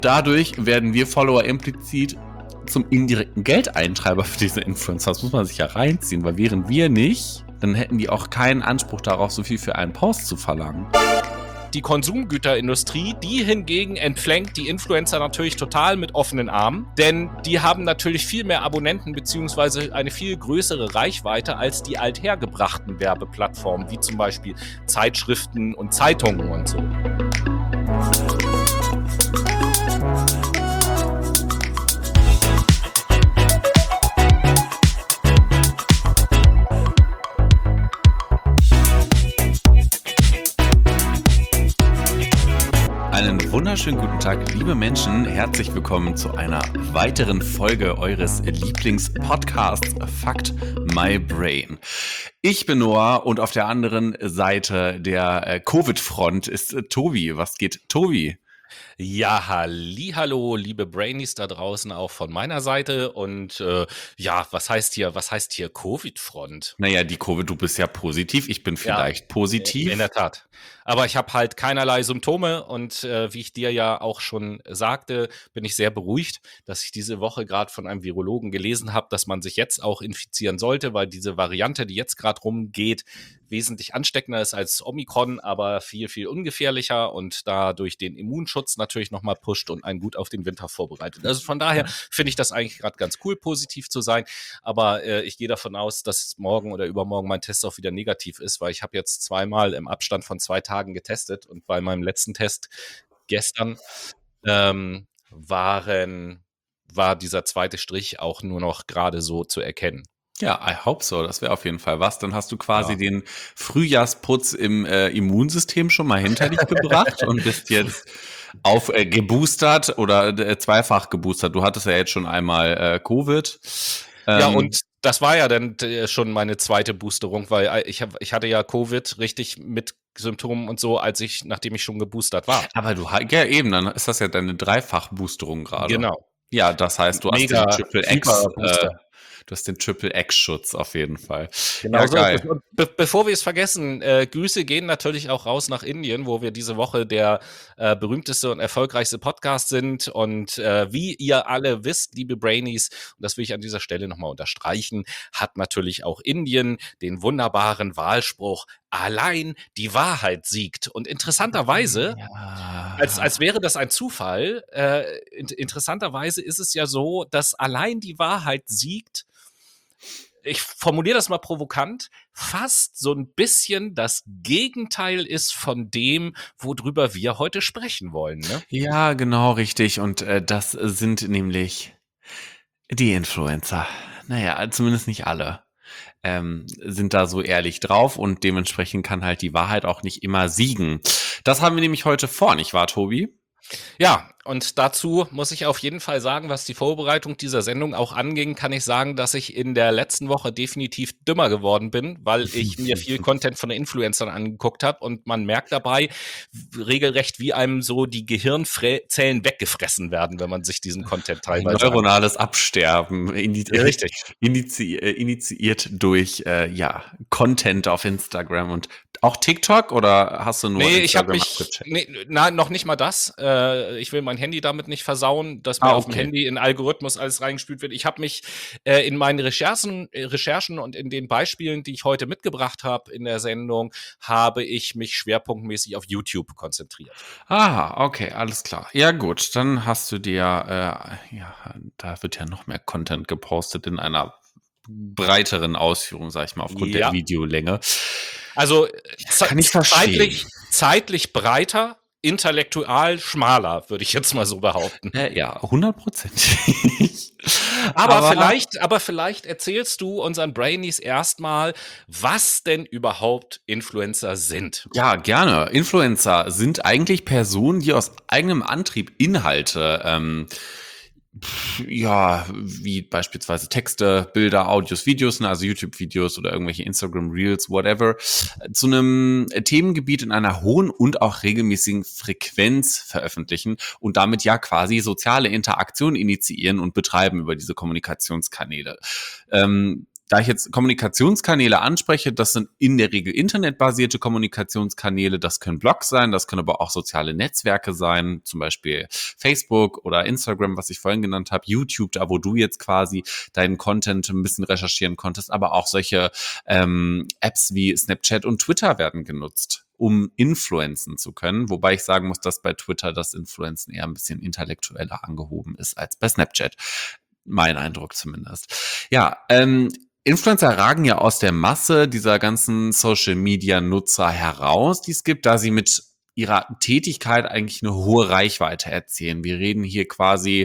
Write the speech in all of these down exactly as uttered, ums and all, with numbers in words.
Dadurch werden wir Follower implizit zum indirekten Geldeintreiber für diese Influencer. Das muss man sich ja reinziehen, weil wären wir nicht, dann hätten die auch keinen Anspruch darauf, so viel für einen Post zu verlangen. Die Konsumgüterindustrie, die hingegen entflankt die Influencer natürlich total mit offenen Armen, denn die haben natürlich viel mehr Abonnenten bzw. eine viel größere Reichweite als die althergebrachten Werbeplattformen, wie zum Beispiel Zeitschriften und Zeitungen und so. Einen wunderschönen guten Tag, liebe Menschen. Herzlich willkommen zu einer weiteren Folge eures Lieblingspodcasts Fucked My Brain. Ich bin Noah und auf der anderen Seite der äh, Covid-Front ist äh, Tobi. Was geht, Tobi? Ja, hallihallo, liebe Brainies da draußen auch von meiner Seite. Und äh, ja, was heißt hier, was heißt hier Covid-Front? Naja, die Covid, du bist ja positiv, ich bin vielleicht Ja, positiv. In der Tat. Aber ich habe halt keinerlei Symptome und äh, wie ich dir ja auch schon sagte, bin ich sehr beruhigt, dass ich diese Woche gerade von einem Virologen gelesen habe, dass man sich jetzt auch infizieren sollte, weil diese Variante, die jetzt gerade rumgeht, wesentlich ansteckender ist als Omikron, aber viel, viel ungefährlicher und dadurch den Immunschutz natürlich nochmal pusht und einen gut auf den Winter vorbereitet. Also von daher finde ich das eigentlich gerade ganz cool, positiv zu sein. Aber äh, ich gehe davon aus, dass morgen oder übermorgen mein Test auch wieder negativ ist, weil ich habe jetzt zweimal im Abstand von zwei Tagen getestet und bei meinem letzten Test gestern ähm, waren, war dieser zweite Strich auch nur noch gerade so zu erkennen. Ja, I hope so. Das wäre auf jeden Fall was. Dann hast du quasi Ja. den Frühjahrsputz im äh, Immunsystem schon mal hinter dich gebracht und bist jetzt auf äh, geboostert oder äh, zweifach geboostert. Du hattest ja jetzt schon einmal äh, Covid. Ähm, Ja, und das war ja dann äh, schon meine zweite Boosterung, weil äh, ich, hab, ich hatte ja Covid richtig mit Symptomen und so, als ich, nachdem ich schon geboostert war. aber du ha- ja eben, dann ist das ja deine Dreifach-Boosterung gerade. Genau. Ja, das heißt, du hast Mega den Triple X, super äh, Booster. du hast den Triple X-Schutz auf jeden Fall. Genau Ja, so geil. ist es. Und be bevor wir es vergessen, äh, Grüße gehen natürlich auch raus nach Indien, wo wir diese Woche der äh, berühmteste und erfolgreichste Podcast sind. Und äh, wie ihr alle wisst, liebe Brainies, und das will ich an dieser Stelle nochmal unterstreichen, hat natürlich auch Indien den wunderbaren Wahlspruch, allein die Wahrheit siegt. Und interessanterweise, Ja. als, als wäre das ein Zufall, äh, in, interessanterweise ist es ja so, dass allein die Wahrheit siegt, ich formuliere das mal provokant, fast so ein bisschen das Gegenteil ist von dem, worüber wir heute sprechen wollen, ne? Ja, genau, richtig. Und äh, das sind nämlich die Influencer. Naja, zumindest nicht alle. Ähm, sind da so ehrlich drauf und dementsprechend kann halt die Wahrheit auch nicht immer siegen. Das haben wir nämlich heute vor, nicht wahr, Tobi? Ja, und dazu muss ich auf jeden Fall sagen, was die Vorbereitung dieser Sendung auch anging, kann ich sagen, dass ich in der letzten Woche definitiv dümmer geworden bin, weil ich mir viel Content von den Influencern angeguckt habe und man merkt dabei regelrecht, wie einem so die Gehirnzellen weggefressen werden, wenn man sich diesen Content teilweise Neuronales Absterben, ini Ja, richtig. Inizi äh, initiiert durch äh, ja, Content auf Instagram und auch TikTok oder hast du nur Nee, ich habe Instagram mich, abgecheckt? nee, nein, noch nicht mal das. Äh, ich will mein Handy damit nicht versauen, dass mir Ah, auf dem okay. Handy in Algorithmus alles reingespült wird. Ich habe mich äh, in meinen Recherchen, äh, Recherchen und in den Beispielen, die ich heute mitgebracht habe in der Sendung, habe ich mich schwerpunktmäßig auf YouTube konzentriert. Ah, okay, alles klar. Ja gut, dann hast du dir, äh, ja, da wird ja noch mehr Content gepostet in einer breiteren Ausführung, sag ich mal, aufgrund der Ja. Videolänge. Also äh, ze- Kann ich verstehen. zeitlich, zeitlich breiter, intellektual schmaler, würde ich jetzt mal so behaupten. Äh, ja, hundertprozentig. Aber, vielleicht, aber vielleicht erzählst du unseren Brainies erstmal, was denn überhaupt Influencer sind. Ja, gerne. Influencer sind eigentlich Personen, die aus eigenem Antrieb Inhalte, ähm, pf, ja, wie beispielsweise Texte, Bilder, Audios, Videos, ne, also YouTube-Videos oder irgendwelche Instagram-Reels, whatever, zu einem Themengebiet in einer hohen und auch regelmäßigen Frequenz veröffentlichen und damit ja quasi soziale Interaktion initiieren und betreiben über diese Kommunikationskanäle. Ähm, da ich jetzt Kommunikationskanäle anspreche, das sind in der Regel internetbasierte Kommunikationskanäle, das können Blogs sein, das können aber auch soziale Netzwerke sein, zum Beispiel Facebook oder Instagram, was ich vorhin genannt habe, YouTube, da wo du jetzt quasi deinen Content ein bisschen recherchieren konntest, aber auch solche ähm, Apps wie Snapchat und Twitter werden genutzt, um influenzen zu können, wobei ich sagen muss, dass bei Twitter das Influenzen eher ein bisschen intellektueller angehoben ist als bei Snapchat. Mein Eindruck zumindest. Ja, ähm, Influencer ragen ja aus der Masse dieser ganzen Social-Media-Nutzer heraus, die es gibt, da sie mit ihrer Tätigkeit eigentlich eine hohe Reichweite erzielen. Wir reden hier quasi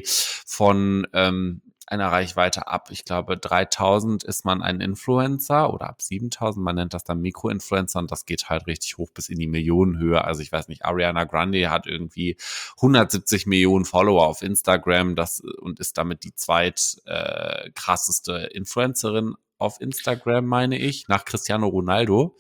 von ähm, einer Reichweite ab, ich glaube, dreitausend ist man ein Influencer oder ab siebentausend, man nennt das dann Mikroinfluencer und das geht halt richtig hoch bis in die Millionenhöhe. Also ich weiß nicht, Ariana Grande hat irgendwie hundertsiebzig Millionen Follower auf Instagram das, und ist damit die zweit äh, krasseste Influencerin auf Instagram, meine ich, nach Cristiano Ronaldo.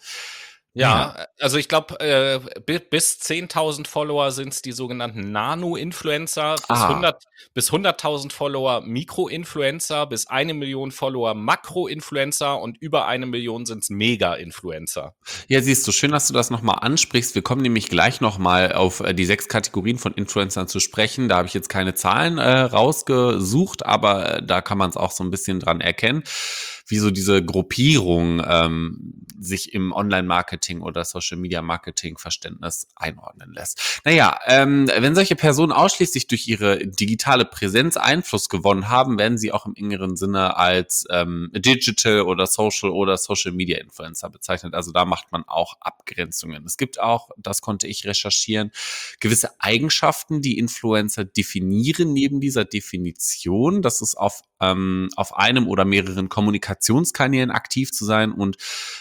Ja, ja, also ich glaube, äh, bis zehntausend Follower sind es die sogenannten Nano-Influencer, bis, ah. hundert, bis hunderttausend Follower Mikro-Influencer, bis eine Million Follower Makro-Influencer und über eine Million sind es Mega-Influencer. Ja, siehst du, schön, dass du das nochmal ansprichst. Wir kommen nämlich gleich nochmal auf die sechs Kategorien von Influencern zu sprechen. Da habe ich jetzt keine Zahlen äh, rausgesucht, aber äh, da kann man es auch so ein bisschen dran erkennen, wie so diese Gruppierung ähm, sich im Online-Marketing oder Social-Media-Marketing-Verständnis einordnen lässt. Naja, ähm, wenn solche Personen ausschließlich durch ihre digitale Präsenz Einfluss gewonnen haben, werden sie auch im engeren Sinne als ähm, Digital oder Social oder Social-Media-Influencer bezeichnet. Also da macht man auch Abgrenzungen. Es gibt auch, das konnte ich recherchieren, gewisse Eigenschaften, die Influencer definieren neben dieser Definition. Das ist auf, ähm, auf einem oder mehreren Kommunikationskanälen aktiv zu sein und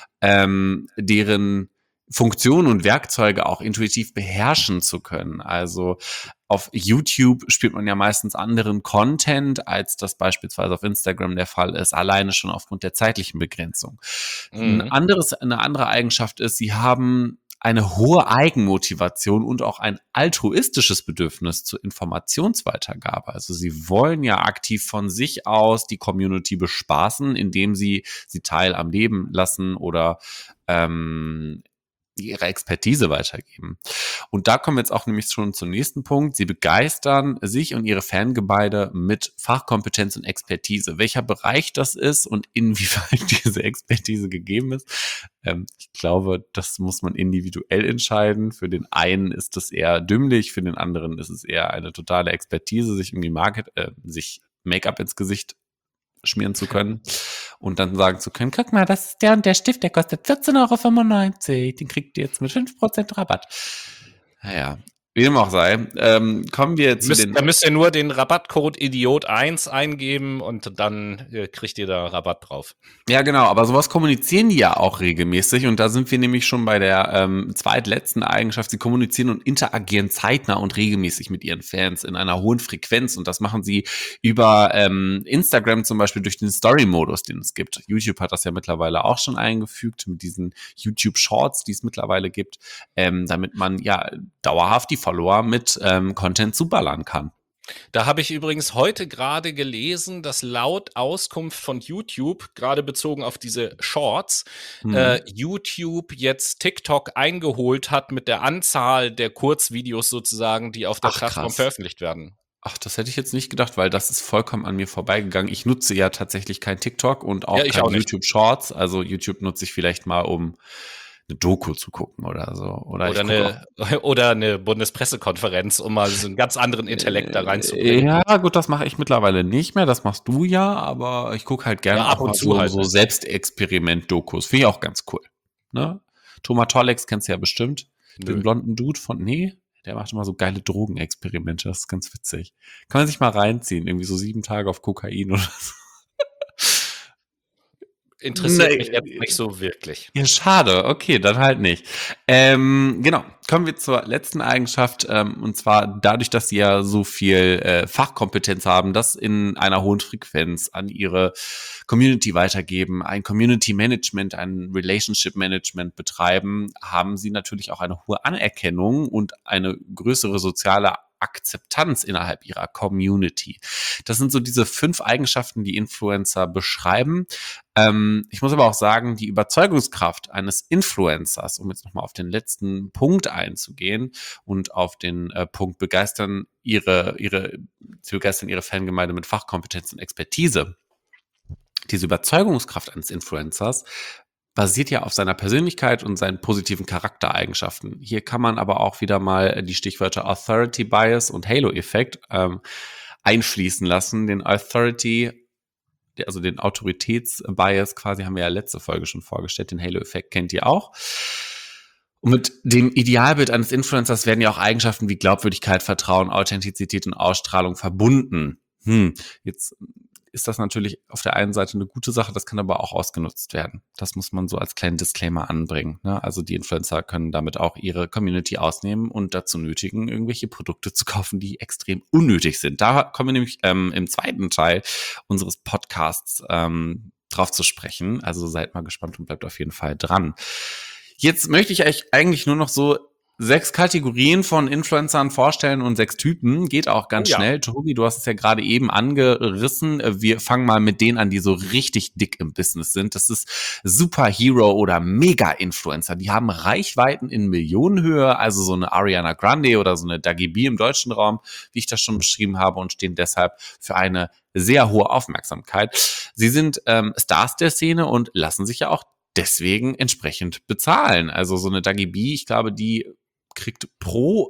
ähm, deren Funktionen und Werkzeuge auch intuitiv beherrschen zu können. Also auf YouTube spielt man ja meistens anderen Content, als das beispielsweise auf Instagram der Fall ist, alleine schon aufgrund der zeitlichen Begrenzung. Mhm. Ein anderes, eine andere Eigenschaft ist, sie haben eine hohe Eigenmotivation und auch ein altruistisches Bedürfnis zur Informationsweitergabe. Also sie wollen ja aktiv von sich aus die Community bespaßen, indem sie sie teil am Leben lassen oder ähm, ihre Expertise weitergeben. Und da kommen wir jetzt auch nämlich schon zum nächsten Punkt. Sie begeistern sich und ihre Fangemeinde mit Fachkompetenz und Expertise. Welcher Bereich das ist und inwieweit diese Expertise gegeben ist, ähm, ich glaube, das muss man individuell entscheiden. Für den einen ist es eher dümmlich, für den anderen ist es eher eine totale Expertise, sich irgendwie Market, äh, sich Make-up ins Gesicht schmieren zu können und dann sagen zu können, guck mal, das ist der und der Stift, der kostet vierzehn Euro fünfundneunzig, den kriegt ihr jetzt mit fünf Prozent Rabatt. Naja, wie dem auch sei, ähm, kommen wir zu müsst, den... Da müsst ihr nur den Rabattcode Idiot eins eingeben und dann äh, kriegt ihr da Rabatt drauf. Ja, genau, aber sowas kommunizieren die ja auch regelmäßig und da sind wir nämlich schon bei der ähm, zweitletzten Eigenschaft. Sie kommunizieren und interagieren zeitnah und regelmäßig mit ihren Fans in einer hohen Frequenz und das machen sie über ähm, Instagram zum Beispiel durch den Story-Modus, den es gibt. YouTube hat das ja mittlerweile auch schon eingefügt mit diesen YouTube-Shorts, die es mittlerweile gibt, ähm, damit man ja dauerhaft die Follower mit ähm, Content zuballern kann. Da habe ich übrigens heute gerade gelesen, dass laut Auskunft von YouTube, gerade bezogen auf diese Shorts, mhm. äh, YouTube jetzt TikTok eingeholt hat mit der Anzahl der Kurzvideos sozusagen, die auf der Ach, Plattform krass. veröffentlicht werden. Ach, das hätte ich jetzt nicht gedacht, weil das ist vollkommen an mir vorbeigegangen. Ich nutze ja tatsächlich kein TikTok und auch ja, kein auch YouTube Shorts. Also YouTube nutze ich vielleicht mal, um eine Doku zu gucken oder so. Oder, oder, eine, oder eine Bundespressekonferenz, um mal so einen ganz anderen Intellekt da reinzubringen. Ja, gut, das mache ich mittlerweile nicht mehr. Das machst du ja, aber ich gucke halt gerne ja, ab auch und mal zu so, halt, so ne? Selbstexperiment-Dokus. Finde ich auch ganz cool. Ne? Thomas Tollex kennst du ja bestimmt. Nö. Den blonden Dude von, nee, der macht immer so geile Drogenexperimente. Das ist ganz witzig. Kann man sich mal reinziehen. Irgendwie so sieben Tage auf Kokain oder so. Interessiert nee, mich jetzt nicht so wirklich. Ja, schade. Okay, dann halt nicht. Ähm, genau. Kommen wir zur letzten Eigenschaft, ähm, und zwar dadurch, dass sie ja so viel äh, Fachkompetenz haben, das in einer hohen Frequenz an ihre Community weitergeben, ein Community Management, ein Relationship Management betreiben, haben sie natürlich auch eine hohe Anerkennung und eine größere soziale Akzeptanz innerhalb ihrer Community. Das sind so diese fünf Eigenschaften, die Influencer beschreiben. Ähm, ich muss aber auch sagen, die Überzeugungskraft eines Influencers, um jetzt nochmal auf den letzten Punkt einzugehen und auf den äh, Punkt begeistern ihre, ihre, sie begeistern ihre Fangemeinde mit Fachkompetenz und Expertise. Diese Überzeugungskraft eines Influencers basiert ja auf seiner Persönlichkeit und seinen positiven Charaktereigenschaften. Hier kann man aber auch wieder mal die Stichwörter Authority Bias und Halo-Effekt ähm, einfließen lassen. Den Authority, also den Autoritätsbias quasi, haben wir ja letzte Folge schon vorgestellt. Den Halo-Effekt kennt ihr auch. Und mit dem Idealbild eines Influencers werden ja auch Eigenschaften wie Glaubwürdigkeit, Vertrauen, Authentizität und Ausstrahlung verbunden. Hm, jetzt ist das natürlich auf der einen Seite eine gute Sache, das kann aber auch ausgenutzt werden. Das muss man so als kleinen Disclaimer anbringen. Ne? Also die Influencer können damit auch ihre Community ausnehmen und dazu nötigen, irgendwelche Produkte zu kaufen, die extrem unnötig sind. Da kommen wir nämlich ähm, im zweiten Teil unseres Podcasts ähm, drauf zu sprechen. Also seid mal gespannt und bleibt auf jeden Fall dran. Jetzt möchte ich euch eigentlich nur noch so sechs Kategorien von Influencern vorstellen und sechs Typen. Geht auch ganz Oh ja. schnell. Tobi, du hast es ja gerade eben angerissen. Wir fangen mal mit denen an, die so richtig dick im Business sind. Das ist Superhero oder Mega-Influencer. Die haben Reichweiten in Millionenhöhe, also so eine Ariana Grande oder so eine Dagi B im deutschen Raum, wie ich das schon beschrieben habe, und stehen deshalb für eine sehr hohe Aufmerksamkeit. Sie sind ähm, Stars der Szene und lassen sich ja auch deswegen entsprechend bezahlen. Also so eine Dagi B, ich glaube, die kriegt pro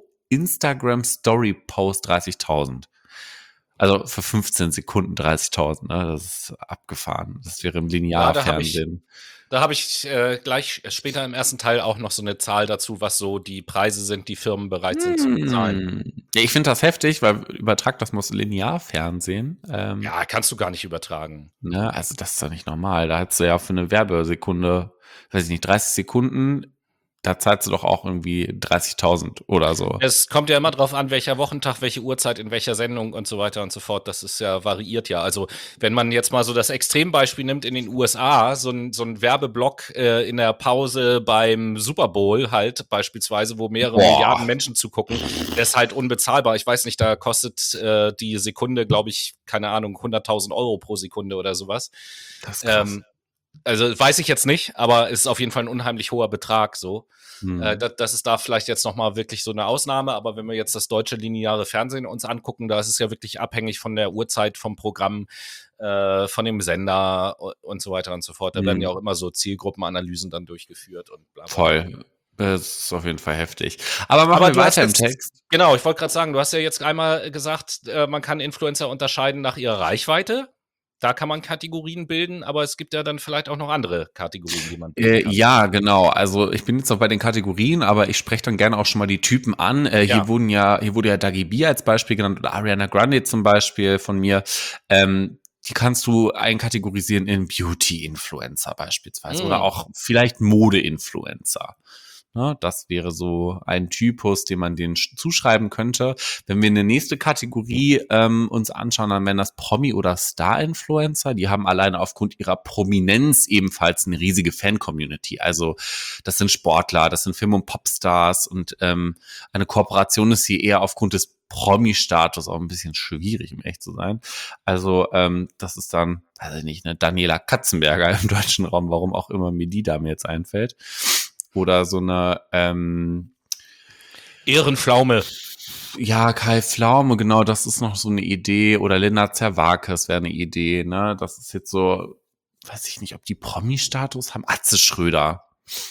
Instagram-Story-Post dreißigtausend. Also für fünfzehn Sekunden dreißigtausend. Ne? Das ist abgefahren. Das wäre im Linearfernsehen. Da habe ich äh, gleich später im ersten Teil auch noch so eine Zahl dazu, was so die Preise sind, die Firmen bereit sind zu bezahlen. Ja, ich finde das heftig, weil übertragt das muss Linearfernsehen. Ähm, Ja, kannst du gar nicht übertragen. Ne, also das ist doch nicht normal. Da hättest du ja für eine Werbesekunde, weiß ich nicht, dreißig Sekunden, da zahlst du doch auch irgendwie dreißigtausend oder so. Es kommt ja immer drauf an, welcher Wochentag, welche Uhrzeit, in welcher Sendung und so weiter und so fort. Das ist ja variiert ja. Also wenn man jetzt mal so das Extrembeispiel nimmt in den U S A, so ein, so ein Werbeblock äh, in der Pause beim Super Bowl halt beispielsweise, wo mehrere Boah. Milliarden Menschen zugucken, der ist halt unbezahlbar. Ich weiß nicht, da kostet äh, die Sekunde, glaube ich, keine Ahnung, hunderttausend Euro pro Sekunde oder sowas. Das ist krass. Ähm, also weiß ich jetzt nicht, aber es ist auf jeden Fall ein unheimlich hoher Betrag so. Hm. Äh, das, das ist da vielleicht jetzt nochmal wirklich so eine Ausnahme, aber wenn wir jetzt das deutsche lineare Fernsehen uns angucken, da ist es ja wirklich abhängig von der Uhrzeit, vom Programm, äh, von dem Sender und so weiter und so fort. Da Hm. werden ja auch immer so Zielgruppenanalysen dann durchgeführt und bla bla. Voll. Das ist auf jeden Fall heftig. Aber machen Aber wir du hast weiter im jetzt, Text. genau, ich wollte gerade sagen, du hast ja jetzt einmal gesagt, äh, man kann Influencer unterscheiden nach ihrer Reichweite. Da kann man Kategorien bilden, aber es gibt ja dann vielleicht auch noch andere Kategorien, die man bilden Äh, kann. ja, genau. Also ich bin jetzt noch bei den Kategorien, aber ich spreche dann gerne auch schon mal die Typen an. Äh, Ja. Hier wurden ja, hier wurde ja Dagi B als Beispiel genannt oder Ariana Grande zum Beispiel von mir. Ähm, die kannst du einkategorisieren in Beauty-Influencer beispielsweise Mm. oder auch vielleicht Mode-Influencer. Ne, das wäre so ein Typus, den man denen sch- zuschreiben könnte. Wenn wir eine nächste Kategorie ähm, uns anschauen, dann wären das Promi- oder Star-Influencer. Die haben alleine aufgrund ihrer Prominenz ebenfalls eine riesige Fan-Community. Also das sind Sportler, das sind Film- und Popstars und ähm, eine Kooperation ist hier eher aufgrund des Promi-Status auch ein bisschen schwierig, um echt zu sein. Also ähm, das ist dann, weiß ich nicht, eine Daniela Katzenberger im deutschen Raum, warum auch immer mir die Dame jetzt einfällt. Oder so eine, ähm, Ehrenpflaume. ja, Kai Pflaume, genau, das ist noch so eine Idee. Oder Linda Zerwakis wäre eine Idee, ne? Das ist jetzt so, weiß ich nicht, ob die Promi-Status haben. Atze Schröder.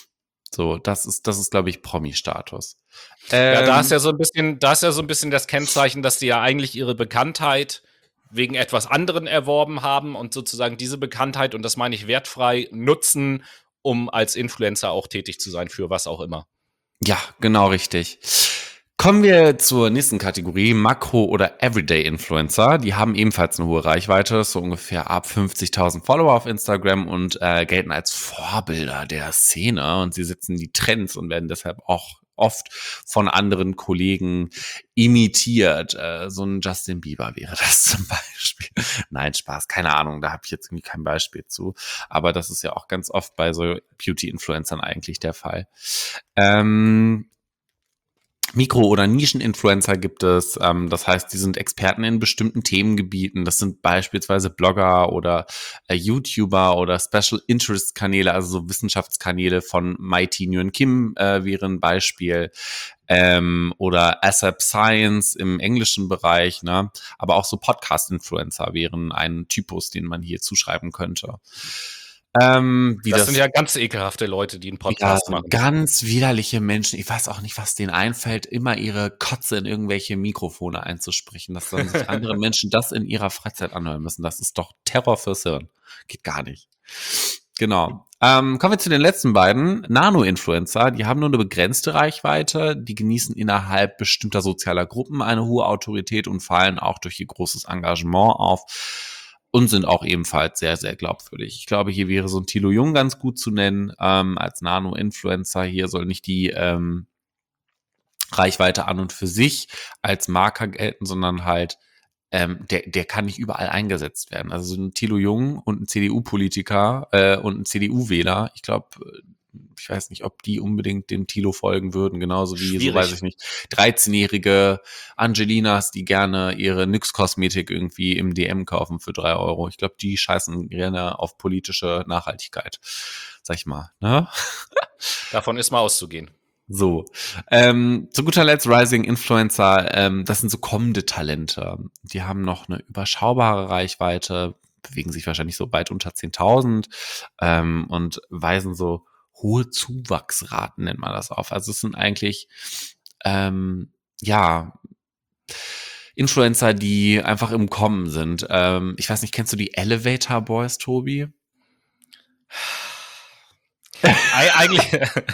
So, das ist, das ist, glaube ich, Promi-Status. Ja, da ist Ähm, ja so ein bisschen, da ist ja so ein bisschen das Kennzeichen, dass die ja eigentlich ihre Bekanntheit wegen etwas anderen erworben haben und sozusagen diese Bekanntheit, und das meine ich wertfrei, nutzen, um als Influencer auch tätig zu sein, für was auch immer. Ja, genau richtig. Kommen wir zur nächsten Kategorie, Makro- oder Everyday-Influencer. Die haben ebenfalls eine hohe Reichweite, so ungefähr ab fünfzigtausend Follower auf Instagram und äh, gelten als Vorbilder der Szene. Und sie setzen die Trends und werden deshalb auch oft von anderen Kollegen imitiert. Äh, so ein Justin Bieber wäre das zum Beispiel. Nein, Spaß, keine Ahnung, da habe ich jetzt irgendwie kein Beispiel zu. Aber das ist ja auch ganz oft bei so Beauty-Influencern eigentlich der Fall. Ähm, Mikro- oder Nischen-Influencer gibt es. Ähm, das heißt, die sind Experten in bestimmten Themengebieten. Das sind beispielsweise Blogger oder äh, YouTuber oder Special Interest-Kanäle, also so Wissenschaftskanäle von Mighty Nguyen Kim äh, wäre ein Beispiel. Ähm, oder ASAP Science im englischen Bereich, ne? Aber auch so Podcast-Influencer wären ein Typus, den man hier zuschreiben könnte. Ähm, wie Das das sind ja ganz ekelhafte Leute, die einen ja, Podcast so machen. ganz widerliche Menschen. Ich weiß auch nicht, was denen einfällt, immer ihre Kotze in irgendwelche Mikrofone einzusprechen, dass dann sich andere Menschen das in ihrer Freizeit anhören müssen. Das ist doch Terror fürs Hirn. Geht gar nicht. Genau. Ähm, kommen wir zu den letzten beiden. Nano-Influencer, die haben nur eine begrenzte Reichweite, die genießen innerhalb bestimmter sozialer Gruppen eine hohe Autorität und fallen auch durch ihr großes Engagement auf und sind auch ebenfalls sehr, sehr glaubwürdig. Ich glaube, hier wäre so ein Thilo Jung ganz gut zu nennen ähm, als Nano-Influencer. Hier soll nicht die ähm, Reichweite an und für sich als Marker gelten, sondern halt ähm, der, der kann nicht überall eingesetzt werden. Also so ein Thilo Jung und ein C D U-Politiker äh, und ein C D U-Wähler, ich glaube, ich weiß nicht, ob die unbedingt dem Thilo folgen würden, genauso wie, Schwierig. so weiß ich nicht, dreizehnjährige Angelinas, die gerne ihre Nyx-Kosmetik irgendwie im D M kaufen für drei Euro. Ich glaube, die scheißen gerne auf politische Nachhaltigkeit, sag ich mal. Ne? Davon ist mal auszugehen. So, ähm, zu guter Letzt Rising Influencer, ähm, das sind so kommende Talente. Die haben noch eine überschaubare Reichweite, bewegen sich wahrscheinlich so weit unter zehntausend ähm, und weisen so hohe Zuwachsraten, nennt man das auf. Also es sind eigentlich, ähm, ja, Influencer, die einfach im Kommen sind. Ähm, ich weiß nicht, kennst du die Elevator Boys, Tobi? Ei- Eigentlich,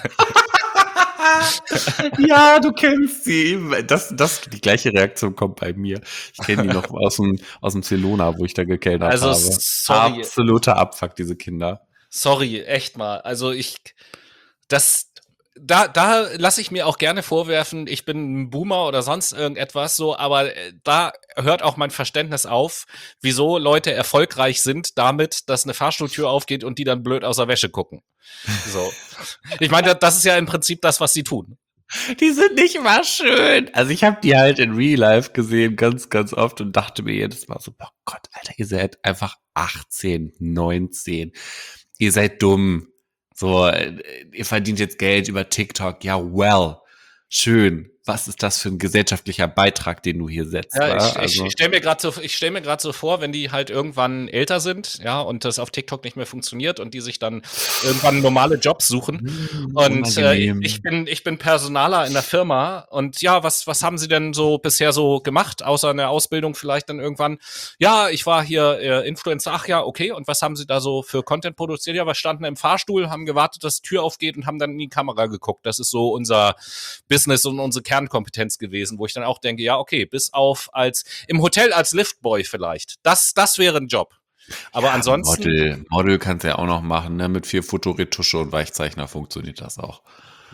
Ja, du kennst sie. Das, das, die gleiche Reaktion kommt bei mir. Ich kenne die noch aus dem, aus dem Celona, wo ich da gekellnert also habe. sorry, Absoluter Abfuck, diese Kinder. sorry, echt mal. Also ich, das, da, da lasse ich mir auch gerne vorwerfen, ich bin ein Boomer oder sonst irgendetwas so, aber äh, da hört auch mein Verständnis auf, wieso Leute erfolgreich sind damit, dass eine Fahrstuhltür aufgeht und die dann blöd aus der Wäsche gucken. So. Ich meine, das ist ja im Prinzip das, was sie tun. Die sind nicht mal schön. Also ich habe die halt in Real Life gesehen, ganz, ganz oft und dachte mir jedes Mal so, oh Gott, Alter, ihr seid einfach achtzehn, neunzehn. Ihr seid dumm. So, äh, ihr verdient jetzt Geld über TikTok. Ja, well, schön. Was ist das für ein gesellschaftlicher Beitrag, den du hier setzt? Ja, wa? ich, ich, Also, ich stelle mir gerade so, ich stell mir gerade so vor, wenn die halt irgendwann älter sind, ja, und das auf TikTok nicht mehr funktioniert und die sich dann irgendwann normale Jobs suchen. hm, Und äh, unangenehm. ich bin, ich bin Personaler in der Firma und ja, was, was haben Sie denn so bisher so gemacht, außer eine Ausbildung vielleicht dann irgendwann? Ja, ich war hier äh, Influencer, ach ja, okay, und was haben Sie da so für Content produziert? Ja, wir standen im Fahrstuhl, haben gewartet, dass die Tür aufgeht und haben dann in die Kamera geguckt. Das ist so unser Business und unsere Kernkompetenz gewesen, wo ich dann auch denke, ja, okay, bis auf als im Hotel als Liftboy vielleicht. Das, das wäre ein Job. Aber Ja, ansonsten, Model, Model kannst du ja auch noch machen, ne? Mit viel Fotoretusche und Weichzeichner funktioniert das auch.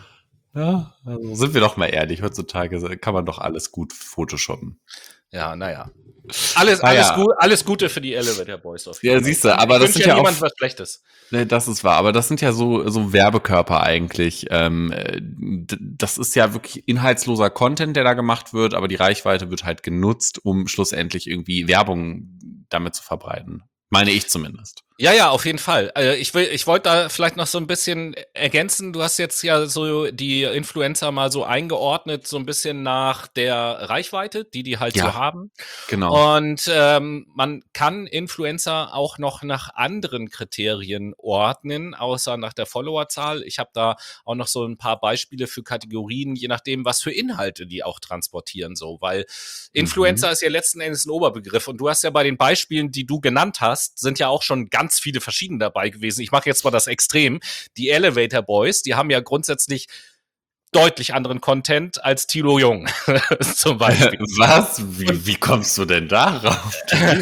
Ja, also sind wir doch mal ehrlich, heutzutage kann man doch alles gut photoshoppen. ja, naja. Alles, Ah, alles, ja. gut, alles Gute für die Elevator Boys auf jeden Ja, Fall. siehst du, aber ich das wünsche sind ja ja auch, niemandem was Schlechtes. ne, das ist wahr, aber das sind ja so, so Werbekörper eigentlich. Ähm, äh, d- das ist ja wirklich inhaltsloser Content, der da gemacht wird, aber die Reichweite wird halt genutzt, um schlussendlich irgendwie Werbung damit zu verbreiten. Meine ich zumindest. Ja, ja, auf jeden Fall. Äh, ich will, ich wollte da vielleicht noch so ein bisschen ergänzen. Du hast jetzt ja so die Influencer mal so eingeordnet, so ein bisschen nach der Reichweite, die die halt Ja. so haben. Genau. Und ähm, man kann Influencer auch noch nach anderen Kriterien ordnen, außer nach der Followerzahl. Ich habe da auch noch so ein paar Beispiele für Kategorien, je nachdem, was für Inhalte die auch transportieren, so, weil Influencer Mhm. ist ja letzten Endes ein Oberbegriff. Und du hast ja bei den Beispielen, die du genannt hast, sind ja auch schon ganz viele verschiedene dabei gewesen. Ich mache jetzt mal das Extrem. Die Elevator Boys, die haben ja grundsätzlich deutlich anderen Content als Thilo Jung zum Beispiel. Was? Wie, wie kommst du denn darauf?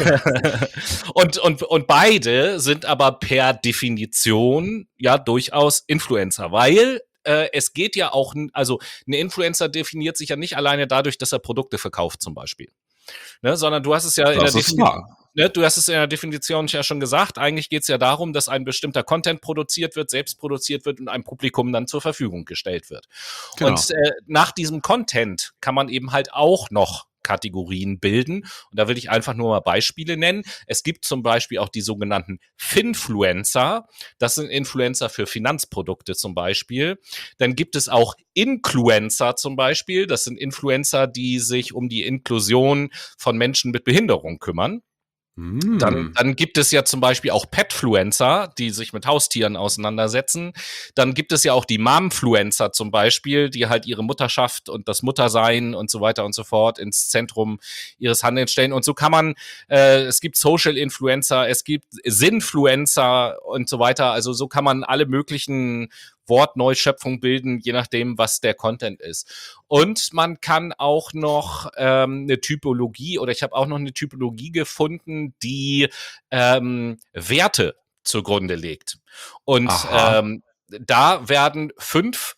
und, und, und beide sind aber per Definition ja durchaus Influencer, weil äh, es geht ja auch, also ein Influencer definiert sich ja nicht alleine dadurch, dass er Produkte verkauft zum Beispiel. Ne, sondern du hast es ja in Das der ist Definition. wahr. ne, du hast es in der Definition ja schon gesagt, eigentlich geht es ja darum, dass ein bestimmter Content produziert wird, selbst produziert wird und einem Publikum dann zur Verfügung gestellt wird. Genau. Und äh, nach diesem Content kann man eben halt auch noch Kategorien bilden. Und da will ich einfach nur mal Beispiele nennen. Es gibt zum Beispiel auch die sogenannten Finfluencer. Das sind Influencer für Finanzprodukte zum Beispiel. Dann gibt es auch Incluencer zum Beispiel. Das sind Influencer, die sich um die Inklusion von Menschen mit Behinderung kümmern. Mm. Dann, dann gibt es ja zum Beispiel auch Petfluencer, die sich mit Haustieren auseinandersetzen. Dann gibt es ja auch die Momfluencer zum Beispiel, die halt ihre Mutterschaft und das Muttersein und so weiter und so fort ins Zentrum ihres Handelns stellen. Und so kann man, äh, es gibt Social Influencer, es gibt Sinfluencer und so weiter. Also so kann man alle möglichen Wortneuschöpfung bilden, je nachdem, was der Content ist. Und man kann auch noch ähm, eine Typologie, oder ich habe auch noch eine Typologie gefunden, die ähm, Werte zugrunde legt. Und ähm, da werden fünf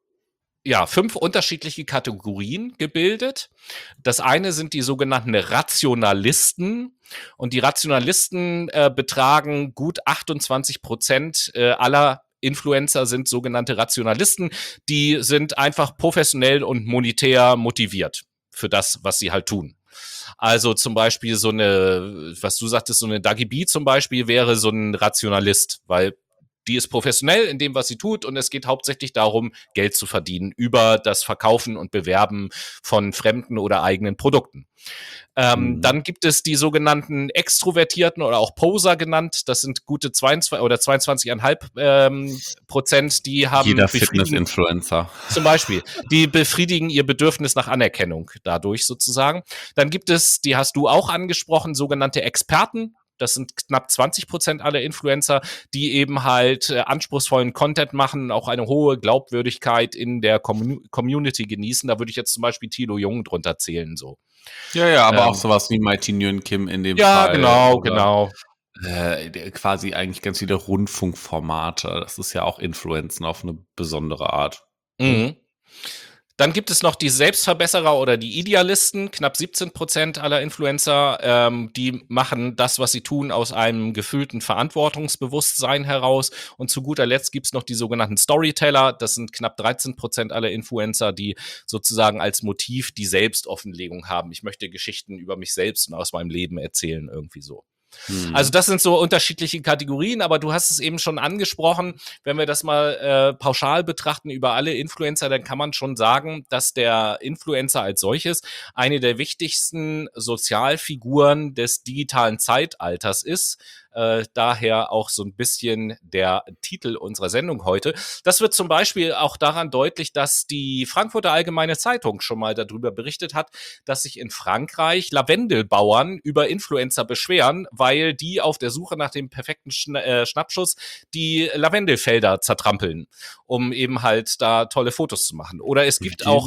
ja, fünf unterschiedliche Kategorien gebildet. Das eine sind die sogenannten Rationalisten. Und die Rationalisten äh, betragen gut achtundzwanzig Prozent äh, aller Influencer sind sogenannte Rationalisten. Die sind einfach professionell und monetär motiviert für das, was sie halt tun. Also zum Beispiel so eine, was du sagtest, so eine Dagi B zum Beispiel wäre so ein Rationalist, weil die ist professionell in dem, was sie tut, und es geht hauptsächlich darum, Geld zu verdienen über das Verkaufen und Bewerben von fremden oder eigenen Produkten. Ähm, mhm. Dann gibt es die sogenannten Extrovertierten oder auch Poser genannt. Das sind gute zweiundzwanzig oder zweiundzwanzig Komma fünf ähm, Prozent, die haben jeder Fitness-Influencer. Zum Beispiel, die befriedigen ihr Bedürfnis nach Anerkennung dadurch sozusagen. Dann gibt es, die hast du auch angesprochen, sogenannte Experten. Das sind knapp zwanzig Prozent aller Influencer, die eben halt äh, anspruchsvollen Content machen, auch eine hohe Glaubwürdigkeit in der Com- Community genießen. Da würde ich jetzt zum Beispiel Thilo Jung drunter zählen, so. Ja, ja, aber ähm, auch sowas wie Mighty Nguyen Kim in dem ja, Fall. Ja, genau, oder, genau. Äh, quasi eigentlich ganz viele Rundfunkformate. Das ist ja auch Influenzen auf eine besondere Art. Mhm. Dann gibt es noch die Selbstverbesserer oder die Idealisten, knapp siebzehn Prozent aller Influencer, ähm, die machen das, was sie tun, aus einem gefühlten Verantwortungsbewusstsein heraus. Und zu guter Letzt gibt es noch die sogenannten Storyteller, das sind knapp dreizehn Prozent aller Influencer, die sozusagen als Motiv die Selbstoffenlegung haben. Ich möchte Geschichten über mich selbst und aus meinem Leben erzählen, irgendwie so. Hm. Also das sind so unterschiedliche Kategorien, aber du hast es eben schon angesprochen, wenn wir das mal äh, pauschal betrachten über alle Influencer, dann kann man schon sagen, dass der Influencer als solches eine der wichtigsten Sozialfiguren des digitalen Zeitalters ist. Äh, daher auch so ein bisschen der Titel unserer Sendung heute. Das wird zum Beispiel auch daran deutlich, dass die Frankfurter Allgemeine Zeitung schon mal darüber berichtet hat, dass sich in Frankreich Lavendelbauern über Influencer beschweren, weil die auf der Suche nach dem perfekten Schna- äh, Schnappschuss die Lavendelfelder zertrampeln, um eben halt da tolle Fotos zu machen. Oder es gibt auch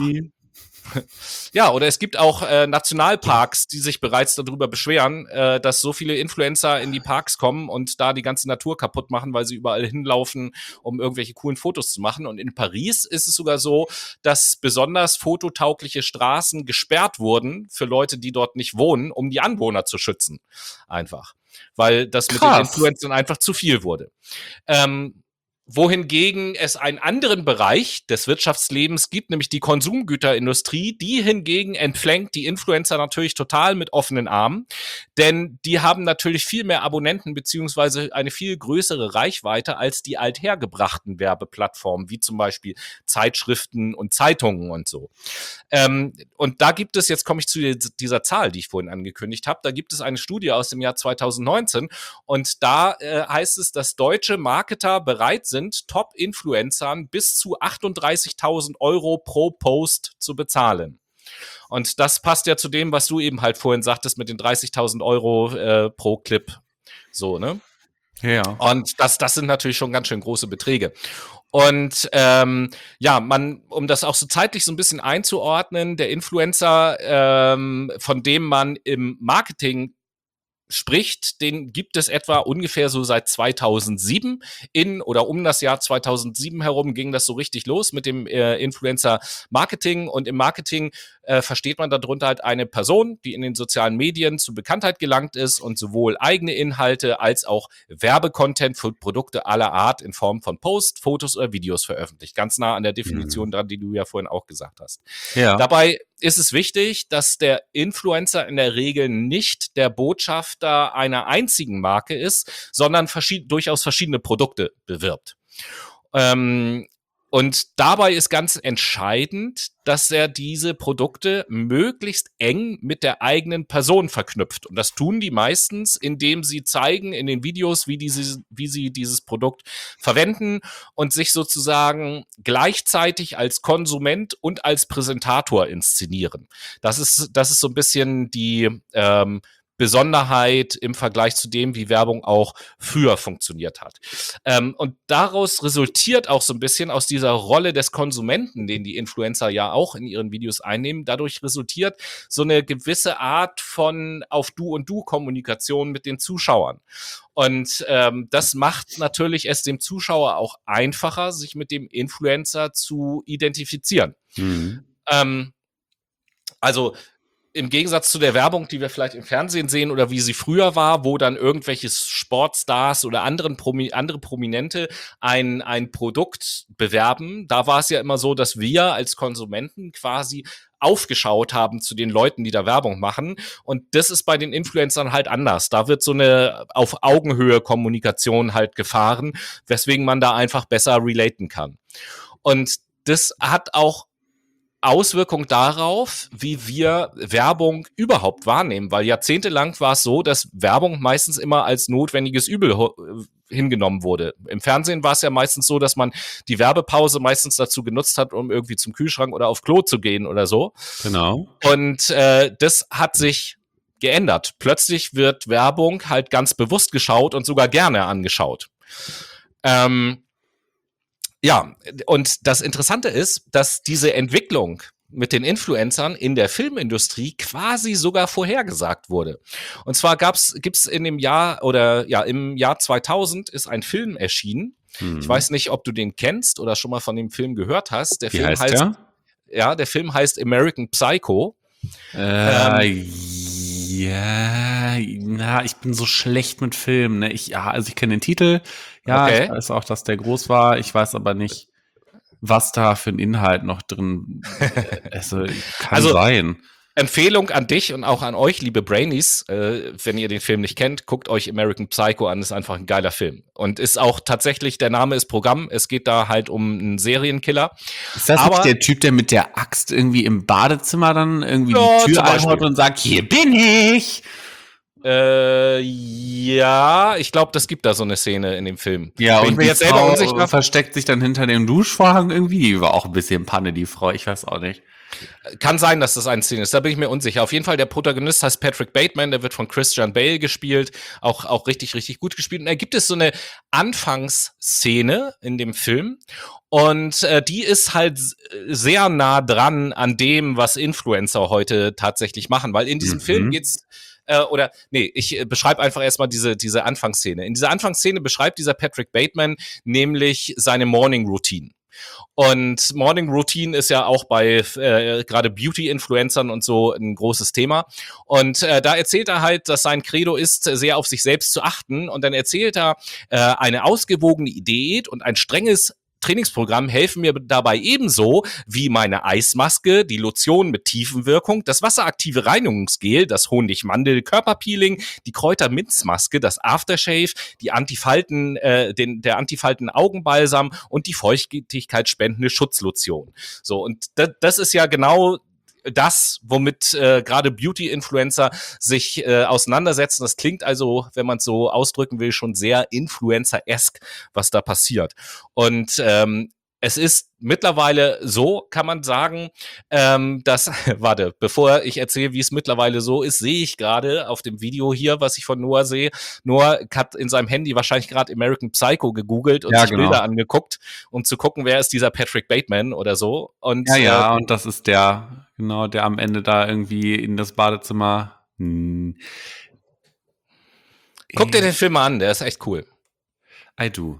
Ja, oder es gibt auch äh, Nationalparks, die sich bereits darüber beschweren, äh, dass so viele Influencer in die Parks kommen und da die ganze Natur kaputt machen, weil sie überall hinlaufen, um irgendwelche coolen Fotos zu machen. Und in Paris ist es sogar so, dass besonders fototaugliche Straßen gesperrt wurden für Leute, die dort nicht wohnen, um die Anwohner zu schützen. Einfach. Weil das Krass. mit den Influencern einfach zu viel wurde. Ähm, Wohingegen es einen anderen Bereich des Wirtschaftslebens gibt, nämlich die Konsumgüterindustrie, die hingegen entflankt die Influencer natürlich total mit offenen Armen, denn die haben natürlich viel mehr Abonnenten beziehungsweise eine viel größere Reichweite als die althergebrachten Werbeplattformen, wie zum Beispiel Zeitschriften und Zeitungen und so. Ähm, und da gibt es, jetzt komme ich zu dieser Zahl, die ich vorhin angekündigt habe, da gibt es eine Studie aus dem Jahr zwanzig neunzehn und da äh, heißt es, dass deutsche Marketer bereit sind, Top-Influencern bis zu achtunddreißigtausend Euro pro Post zu bezahlen. Und das passt ja zu dem, was du eben halt vorhin sagtest mit den dreißigtausend Euro äh, pro Clip. So, ne? Ja. Und das, das sind natürlich schon ganz schön große Beträge. Und ähm, ja, man, um das auch so zeitlich so ein bisschen einzuordnen, der Influencer, ähm, von dem man im Marketing spricht, den gibt es etwa ungefähr so seit zweitausendsieben. In oder um das Jahr zweitausendsieben herum ging das so richtig los mit dem äh, Influencer-Marketing. Und im Marketing äh, versteht man darunter halt eine Person, die in den sozialen Medien zu Bekanntheit gelangt ist und sowohl eigene Inhalte als auch Werbecontent für Produkte aller Art in Form von Posts, Fotos oder Videos veröffentlicht. Ganz nah an der Definition mhm. dran, die du ja vorhin auch gesagt hast. Ja. Dabei ist es wichtig, dass der Influencer in der Regel nicht der Botschafter einer einzigen Marke ist, sondern verschied- durchaus verschiedene Produkte bewirbt. Ähm, und dabei ist ganz entscheidend, dass er diese Produkte möglichst eng mit der eigenen Person verknüpft. Und das tun die meistens, indem sie zeigen in den Videos, wie, diese, wie sie dieses Produkt verwenden und sich sozusagen gleichzeitig als Konsument und als Präsentator inszenieren. Das ist, das ist so ein bisschen die ähm, Besonderheit im Vergleich zu dem, wie Werbung auch früher funktioniert hat. Ähm, und daraus resultiert auch so ein bisschen aus dieser Rolle des Konsumenten, den die Influencer ja auch in ihren Videos einnehmen, dadurch resultiert so eine gewisse Art von Auf-Du-und-Du-Kommunikation mit den Zuschauern. Und ähm, das macht natürlich es dem Zuschauer auch einfacher, sich mit dem Influencer zu identifizieren. Mhm. Ähm, also im Gegensatz zu der Werbung, die wir vielleicht im Fernsehen sehen oder wie sie früher war, wo dann irgendwelche Sportstars oder anderen Promi- andere Prominente ein, ein Produkt bewerben, da war es ja immer so, dass wir als Konsumenten quasi aufgeschaut haben zu den Leuten, die da Werbung machen. Und das ist bei den Influencern halt anders. Da wird so eine auf Augenhöhe Kommunikation halt gefahren, weswegen man da einfach besser relaten kann. Und das hat auch Auswirkung darauf, wie wir Werbung überhaupt wahrnehmen, weil jahrzehntelang war es so, dass Werbung meistens immer als notwendiges Übel hingenommen wurde. Im Fernsehen war es ja meistens so, dass man die Werbepause meistens dazu genutzt hat, um irgendwie zum Kühlschrank oder auf Klo zu gehen oder so. Genau. Und äh, das hat sich geändert. Plötzlich wird Werbung halt ganz bewusst geschaut und sogar gerne angeschaut. Ähm, Ja, und das Interessante ist, dass diese Entwicklung mit den Influencern in der Filmindustrie quasi sogar vorhergesagt wurde. Und zwar gab's, gibt's in dem Jahr oder ja, im Jahr zweitausend ist ein Film erschienen. Hm. Ich weiß nicht, ob du den kennst oder schon mal von dem Film gehört hast. Der Wie Film heißt, heißt, der? ja, der Film heißt American Psycho. Äh, ähm, ja, na, ich bin so schlecht mit Filmen. Ne? Ich, ja, also ich kenne den Titel. Ja, okay. Ich weiß auch, dass der groß war. Ich weiß aber nicht, was da für ein Inhalt noch drin. Also kann also, sein. Empfehlung an dich und auch an euch, liebe Brainies, äh, wenn ihr den Film nicht kennt, guckt euch American Psycho an, ist einfach ein geiler Film. Und ist auch tatsächlich, der Name ist Programm, es geht da halt um einen Serienkiller. Ist das aber nicht der Typ, der mit der Axt irgendwie im Badezimmer dann irgendwie ja, die Tür einhaut und sagt, hier bin ich? Äh, ja, ich glaube, das gibt da so eine Szene in dem Film. Ja, bin und ich mir die jetzt selber Frau unsicher. Versteckt sich dann hinter dem Duschvorhang irgendwie. Die war auch ein bisschen Panne, die Frau, ich weiß auch nicht. Kann sein, dass das eine Szene ist, da bin ich mir unsicher. Auf jeden Fall, der Protagonist heißt Patrick Bateman, der wird von Christian Bale gespielt, auch, auch richtig, richtig gut gespielt. Und da gibt es so eine Anfangsszene in dem Film und äh, die ist halt sehr nah dran an dem, was Influencer heute tatsächlich machen, weil in diesem mhm. Film geht's Äh, oder, nee, ich äh, beschreibe einfach erstmal diese, diese Anfangsszene. In dieser Anfangsszene beschreibt dieser Patrick Bateman nämlich seine Morning Routine. Und Morning Routine ist ja auch bei äh, gerade Beauty-Influencern und so ein großes Thema. Und äh, da erzählt er halt, dass sein Credo ist, sehr auf sich selbst zu achten. Und dann erzählt er, äh, eine ausgewogene Diät und ein strenges Trainingsprogramm helfen mir dabei ebenso wie meine Eismaske, die Lotion mit Tiefenwirkung, das wasseraktive Reinigungsgel, das Honig-Mandel-Körperpeeling, die Kräuter-Minzmaske, das Aftershave, die Antifalten, äh, den, der Antifalten-Augenbalsam und die feuchtigkeitsspendende Schutzlotion. So, und das, das ist ja genau das, womit äh, gerade Beauty-Influencer sich äh, auseinandersetzen. Das klingt also, wenn man es so ausdrücken will, schon sehr Influencer-esk, was da passiert. Und ähm, es ist mittlerweile so, kann man sagen, ähm, dass, warte, bevor ich erzähle, wie es mittlerweile so ist, sehe ich gerade auf dem Video hier, was ich von Noah sehe, Noah hat in seinem Handy wahrscheinlich gerade American Psycho gegoogelt und ja, sich genau. Bilder angeguckt, um zu gucken, wer ist dieser Patrick Bateman oder so. Und, ja, ja, äh, und das ist der, genau, der am Ende da irgendwie in das Badezimmer. Hm. Guck dir den Film mal an, der ist echt cool. I do.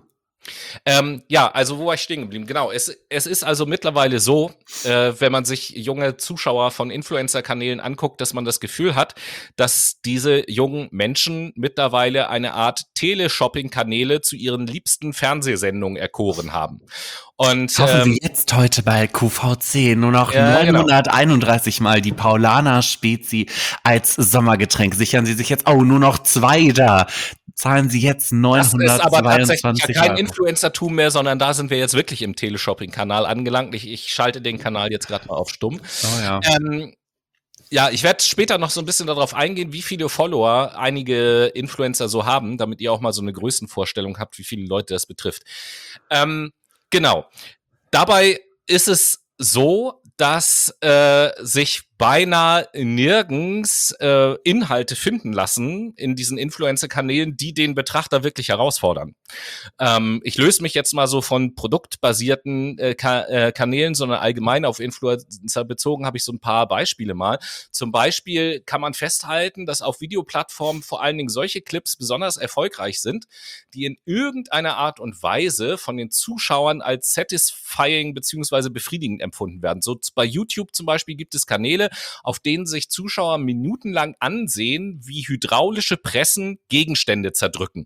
Ähm, ja, also wo war ich stehen geblieben? Genau, es, es ist also mittlerweile so, äh, wenn man sich junge Zuschauer von Influencer-Kanälen anguckt, dass man das Gefühl hat, dass diese jungen Menschen mittlerweile eine Art Teleshopping-Kanäle zu ihren liebsten Fernsehsendungen erkoren haben. Und Kaufen ähm, Sie jetzt heute bei Q V C nur noch Ja, genau. neunhunderteinunddreißig Mal die Paulaner Spezi als Sommergetränk. Sichern Sie sich jetzt, oh, nur noch zwei da. Zahlen Sie jetzt das ist aber tatsächlich ja neunhundertzweiundzwanzig kein Euro. Influencertum mehr, sondern da sind wir jetzt wirklich im Teleshopping-Kanal angelangt. Ich, ich schalte den Kanal jetzt gerade mal auf stumm. Oh ja. Ähm, Ja, ich werde später noch so ein bisschen darauf eingehen, wie viele Follower einige Influencer so haben, damit ihr auch mal so eine Größenvorstellung habt, wie viele Leute das betrifft. Ähm, genau. Dabei ist es so, dass äh, sich beinahe nirgends äh, Inhalte finden lassen in diesen Influencer-Kanälen, die den Betrachter wirklich herausfordern. Ähm, ich löse mich jetzt mal so von produktbasierten äh, Ka- äh, Kanälen, sondern allgemein auf Influencer bezogen habe ich so ein paar Beispiele mal. Zum Beispiel kann man festhalten, dass auf Videoplattformen vor allen Dingen solche Clips besonders erfolgreich sind, die in irgendeiner Art und Weise von den Zuschauern als satisfying beziehungsweise befriedigend empfunden werden. So bei YouTube zum Beispiel gibt es Kanäle, auf denen sich Zuschauer minutenlang ansehen, wie hydraulische Pressen Gegenstände zerdrücken.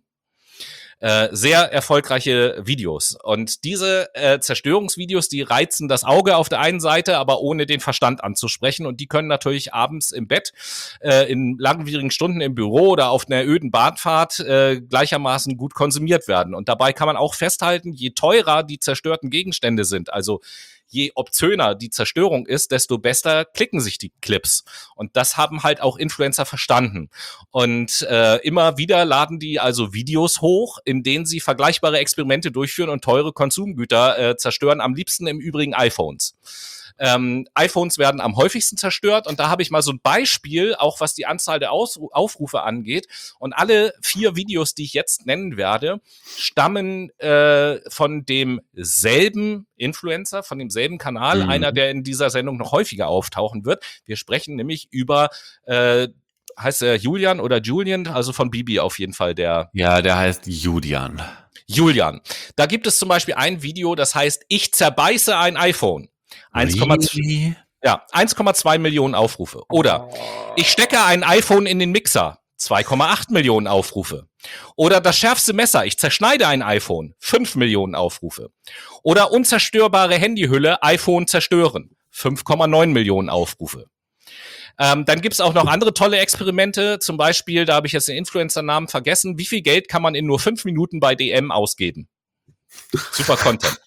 Äh, sehr erfolgreiche Videos. Und diese äh, Zerstörungsvideos, die reizen das Auge auf der einen Seite, aber ohne den Verstand anzusprechen. Und die können natürlich abends im Bett, äh, in langwierigen Stunden im Büro oder auf einer öden Bahnfahrt äh, gleichermaßen gut konsumiert werden. Und dabei kann man auch festhalten, je teurer die zerstörten Gegenstände sind, also je obszöner die Zerstörung ist, desto besser klicken sich die Clips. Und das haben halt auch Influencer verstanden. Und äh, immer wieder laden die also Videos hoch, in denen sie vergleichbare Experimente durchführen und teure Konsumgüter äh, zerstören, am liebsten im Übrigen iPhones. Ähm, iPhones werden am häufigsten zerstört und da habe ich mal so ein Beispiel, auch was die Anzahl der Aus- Aufrufe angeht. Und alle vier Videos, die ich jetzt nennen werde, stammen äh, von demselben Influencer, von demselben Kanal, Mhm. einer, der in dieser Sendung noch häufiger auftauchen wird. Wir sprechen nämlich über äh, heißt er Julian oder Julian, also von Bibi auf jeden Fall der Ja, der heißt Julian. Julian. Da gibt es zum Beispiel ein Video, das heißt, ich zerbeiße ein iPhone. eins Komma zwei Really? Ja, eins Komma zwei Millionen Aufrufe. Oder ich stecke ein iPhone in den Mixer. zwei Komma acht Millionen Aufrufe. Oder das schärfste Messer, ich zerschneide ein iPhone. fünf Millionen Aufrufe. Oder unzerstörbare Handyhülle, iPhone zerstören. fünf Komma neun Millionen Aufrufe. Ähm, dann gibt's auch noch andere tolle Experimente. Zum Beispiel, da habe ich jetzt den Influencer-Namen vergessen. Wie viel Geld kann man in nur fünf Minuten bei D M ausgeben? Super Content.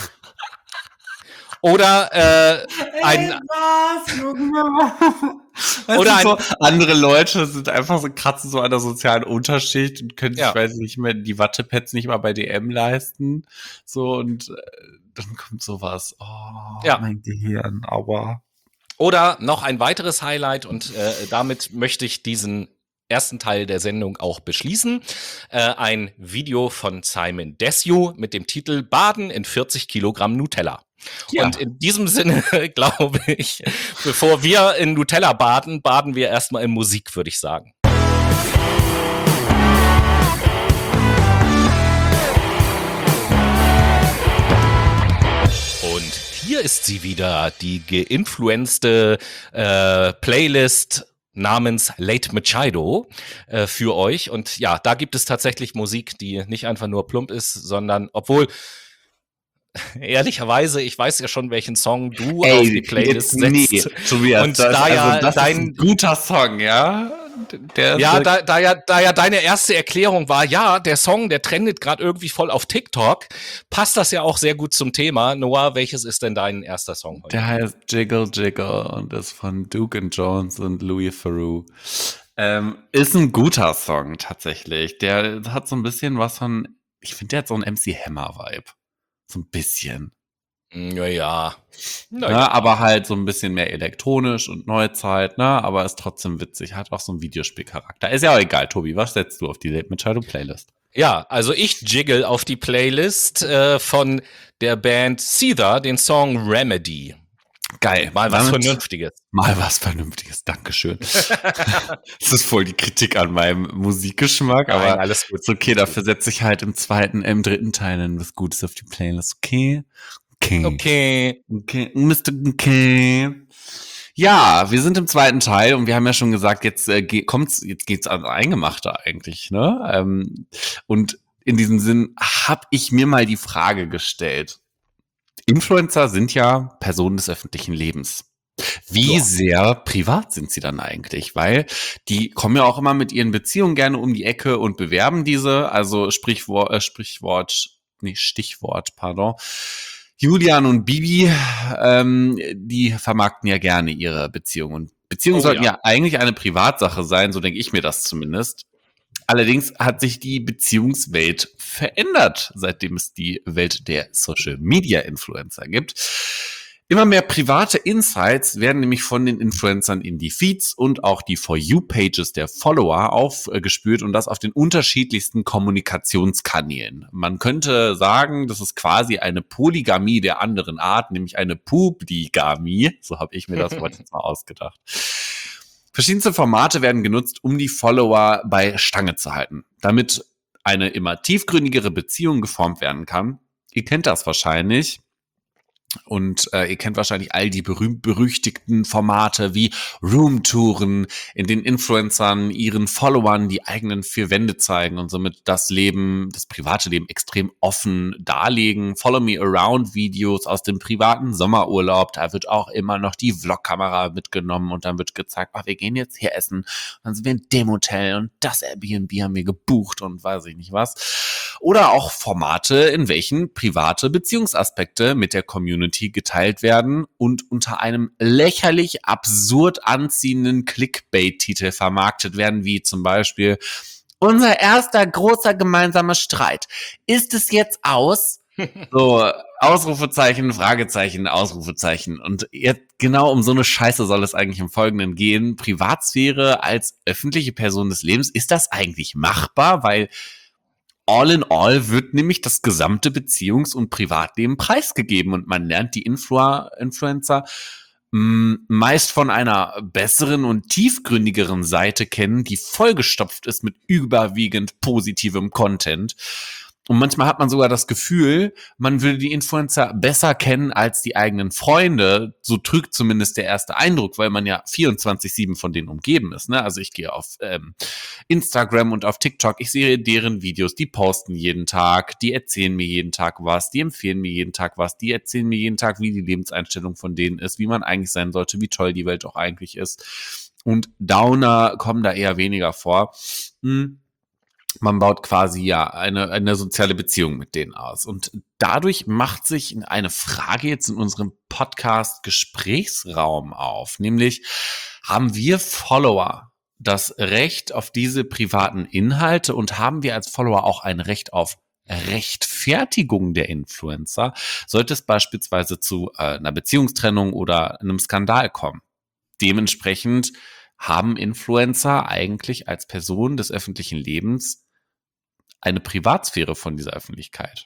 Oder äh, ein... Ey, was, Junge? Weißt Oder du, ein- so, andere Leute sind einfach so, kratzen so an der sozialen Unterschicht und können sich, Ja. weiß ich nicht mehr, die Wattepads nicht mal bei D M leisten. So, und äh, dann kommt sowas. Oh, Ja. mein Gehirn, aber. Oder noch ein weiteres Highlight und äh, damit möchte ich diesen ersten Teil der Sendung auch beschließen. Äh, ein Video von Simon Desue mit dem Titel Baden in vierzig Kilogramm Nutella. Ja. Und in diesem Sinne, glaube ich, bevor wir in Nutella baden, baden wir erstmal in Musik, würde ich sagen. Und hier ist sie wieder, die geinfluenste äh, Playlist namens Late Machado äh, für euch. Und ja, da gibt es tatsächlich Musik, die nicht einfach nur plump ist, sondern obwohl ehrlicherweise, ich weiß ja schon, welchen Song du Ey, auf die Playlist jetzt nee, setzt. Tobias, Und das, da ja also das dein- ist ein guter Song, ja? Der ist Ja, wirklich- da, da, ja, da ja deine erste Erklärung war, ja, der Song, der trendet gerade irgendwie voll auf TikTok, passt das ja auch sehr gut zum Thema. Noah, welches ist denn dein erster Song heute? Der heißt Jiggle Jiggle und ist von Duke and Jones und Louis Theroux. Ähm, ist ein guter Song tatsächlich. Der hat so ein bisschen was von, ich finde, der hat so einen M C Hammer-Vibe. So ein bisschen. Naja. Ne? Aber halt so ein bisschen mehr elektronisch und Neuzeit, ne? Aber ist trotzdem witzig. Hat auch so einen Videospielcharakter. Ist ja auch egal, Tobi. Was setzt du auf die Late Machado Playlist? Ja, also ich jiggle auf die Playlist äh, von der Band Seether den Song Remedy. Geil. Mal was Damit- Vernünftiges. Mal was Vernünftiges, Dankeschön. Das ist voll die Kritik an meinem Musikgeschmack, Nein, aber alles gut. ist okay, dafür setze ich halt im zweiten, im dritten Teil dann was Gutes auf die Playlist. Okay? Okay. Okay. Okay, Mister Okay. Ja, wir sind im zweiten Teil und wir haben ja schon gesagt, jetzt äh, ge- kommt's, jetzt geht's ans Eingemachte eigentlich, ne? Ähm, und in diesem Sinn habe ich mir mal die Frage gestellt. Influencer sind ja Personen des öffentlichen Lebens. Wie Ja. sehr privat sind sie dann eigentlich? Weil die kommen ja auch immer mit ihren Beziehungen gerne um die Ecke und bewerben diese. Also Sprichwort, äh, Sprichwort, nee, Stichwort, pardon. Julian und Bibi, ähm, die vermarkten ja gerne ihre Beziehungen. Und Beziehungen Oh, sollten ja. ja eigentlich eine Privatsache sein, so denke ich mir das zumindest. Allerdings hat sich die Beziehungswelt verändert, seitdem es die Welt der Social-Media-Influencer gibt. Immer mehr private Insights werden nämlich von den Influencern in die Feeds und auch die For You-Pages der Follower aufgespürt und das auf den unterschiedlichsten Kommunikationskanälen. Man könnte sagen, das ist quasi eine Polygamie der anderen Art, nämlich eine Publigamie. So habe ich mir das Wort jetzt mal ausgedacht. Verschiedenste Formate werden genutzt, um die Follower bei Stange zu halten, damit eine immer tiefgründigere Beziehung geformt werden kann. Ihr kennt das wahrscheinlich. Und äh, ihr kennt wahrscheinlich all die berühmt-berüchtigten Formate wie Roomtouren, in denen Influencern ihren Followern die eigenen vier Wände zeigen und somit das Leben, das private Leben extrem offen darlegen. Follow Me Around Videos aus dem privaten Sommerurlaub, da wird auch immer noch die Vlogkamera mitgenommen und dann wird gezeigt, ach, wir gehen jetzt hier essen, und dann sind wir in dem Hotel und das Airbnb haben wir gebucht und weiß ich nicht was. Oder auch Formate, in welchen private Beziehungsaspekte mit der Community geteilt werden und unter einem lächerlich absurd anziehenden Clickbait-Titel vermarktet werden, wie zum Beispiel unser erster großer gemeinsamer Streit. Ist es jetzt aus? So, Ausrufezeichen, Fragezeichen, Ausrufezeichen. Und jetzt genau um so eine Scheiße soll es eigentlich im Folgenden gehen. Privatsphäre als öffentliche Person des Lebens, ist das eigentlich machbar? Weil all in all wird nämlich das gesamte Beziehungs- und Privatleben preisgegeben und man lernt die Influ- Influencer mh, meist von einer besseren und tiefgründigeren Seite kennen, die vollgestopft ist mit überwiegend positivem Content. Und manchmal hat man sogar das Gefühl, man würde die Influencer besser kennen als die eigenen Freunde. So trügt zumindest der erste Eindruck, weil man ja vierundzwanzig sieben von denen umgeben ist. Ne? Also ich gehe auf ähm, Instagram und auf TikTok, ich sehe deren Videos, die posten jeden Tag, die erzählen mir jeden Tag was, die empfehlen mir jeden Tag was, die erzählen mir jeden Tag, wie die Lebenseinstellung von denen ist, wie man eigentlich sein sollte, wie toll die Welt auch eigentlich ist. Und Downer kommen da eher weniger vor. Hm. Man baut quasi ja eine, eine soziale Beziehung mit denen aus. Und dadurch macht sich eine Frage jetzt in unserem Podcast-Gesprächsraum auf. Nämlich, haben wir Follower das Recht auf diese privaten Inhalte und haben wir als Follower auch ein Recht auf Rechtfertigung der Influencer, sollte es beispielsweise zu äh, einer Beziehungstrennung oder einem Skandal kommen? Dementsprechend haben Influencer eigentlich als Person des öffentlichen Lebens eine Privatsphäre von dieser Öffentlichkeit.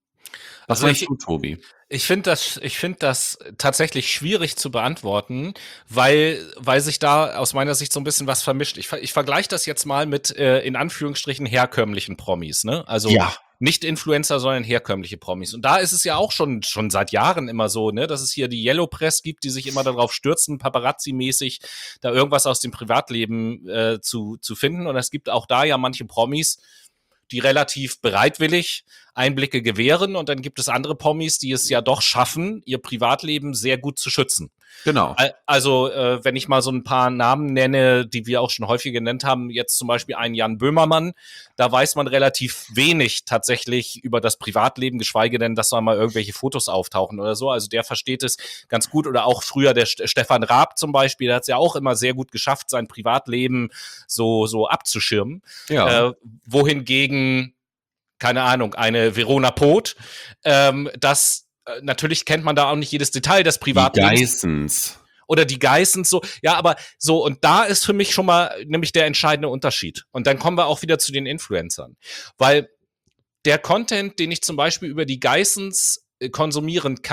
Was Also meinst ich- du, Tobi? Ich finde das, ich finde das tatsächlich schwierig zu beantworten, weil, weil sich da aus meiner Sicht so ein bisschen was vermischt. Ich, ver- ich vergleiche das jetzt mal mit, äh, in Anführungsstrichen, herkömmlichen Promis, ne? Also Ja. nicht Influencer, sondern herkömmliche Promis. Und da ist es ja auch schon, schon seit Jahren immer so, ne, dass es hier die Yellow Press gibt, die sich immer darauf stürzen, Paparazzi-mäßig da irgendwas aus dem Privatleben äh, zu, zu finden. Und es gibt auch da ja manche Promis, die relativ bereitwillig Einblicke gewähren. Und dann gibt es andere Promis, die es ja doch schaffen, ihr Privatleben sehr gut zu schützen. Genau. Al- Also, äh, wenn ich mal so ein paar Namen nenne, die wir auch schon häufig genannt haben, jetzt zum Beispiel einen Jan Böhmermann, da weiß man relativ wenig tatsächlich über das Privatleben, geschweige denn, dass da mal irgendwelche Fotos auftauchen oder so. Also der versteht es ganz gut. Oder auch früher der St- Stefan Raab zum Beispiel, der hat es ja auch immer sehr gut geschafft, sein Privatleben so, so abzuschirmen. Ja. Äh, wohingegen, keine Ahnung, eine Verona Poth, ähm, das äh, natürlich kennt man da auch nicht jedes Detail des Die Privatlebens. Geissens. Oder die Geissens so. Ja, aber so, und da ist für mich schon mal nämlich der entscheidende Unterschied. Und dann kommen wir auch wieder zu den Influencern. Weil der Content, den ich zum Beispiel über die Geissens äh, konsumieren kann,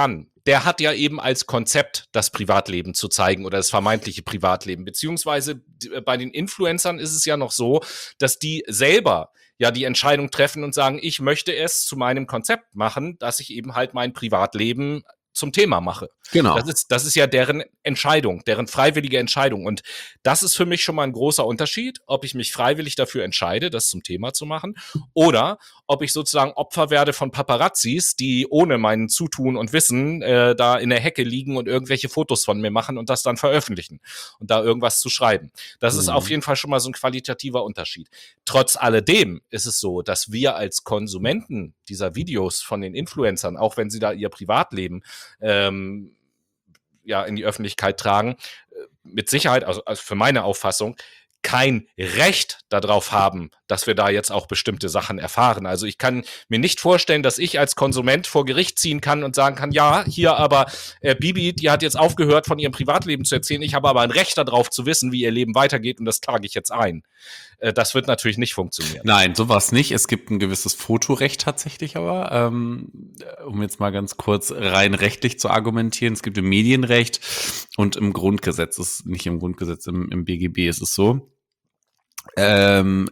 der hat ja eben als Konzept das Privatleben zu zeigen oder das vermeintliche Privatleben. Beziehungsweise bei den Influencern ist es ja noch so, dass die selber ja die Entscheidung treffen und sagen, ich möchte es zu meinem Konzept machen, dass ich eben halt mein Privatleben zum Thema mache. Genau. Das ist, das ist ja deren Entscheidung, deren freiwillige Entscheidung. Und das ist für mich schon mal ein großer Unterschied, ob ich mich freiwillig dafür entscheide, das zum Thema zu machen, oder ob ich sozusagen Opfer werde von Paparazzis, die ohne mein Zutun und Wissen äh, da in der Hecke liegen und irgendwelche Fotos von mir machen und das dann veröffentlichen und da irgendwas zu schreiben. Das mhm. ist auf jeden Fall schon mal so ein qualitativer Unterschied. Trotz alledem ist es so, dass wir als Konsumenten dieser Videos von den Influencern, auch wenn sie da ihr Privatleben ähm, ja in die Öffentlichkeit tragen, mit Sicherheit, also, also für meine Auffassung, kein Recht darauf haben, dass wir da jetzt auch bestimmte Sachen erfahren. Also ich kann mir nicht vorstellen, dass ich als Konsument vor Gericht ziehen kann und sagen kann, ja, hier aber äh, Bibi, die hat jetzt aufgehört, von ihrem Privatleben zu erzählen. Ich habe aber ein Recht darauf zu wissen, wie ihr Leben weitergeht und das trage ich jetzt ein. Äh, das wird natürlich nicht funktionieren. Nein, sowas nicht. Es gibt ein gewisses Fotorecht tatsächlich aber, ähm, um jetzt mal ganz kurz rein rechtlich zu argumentieren. Es gibt im Medienrecht und im Grundgesetz, ist nicht im Grundgesetz, im, im B G B ist es so. Ähm,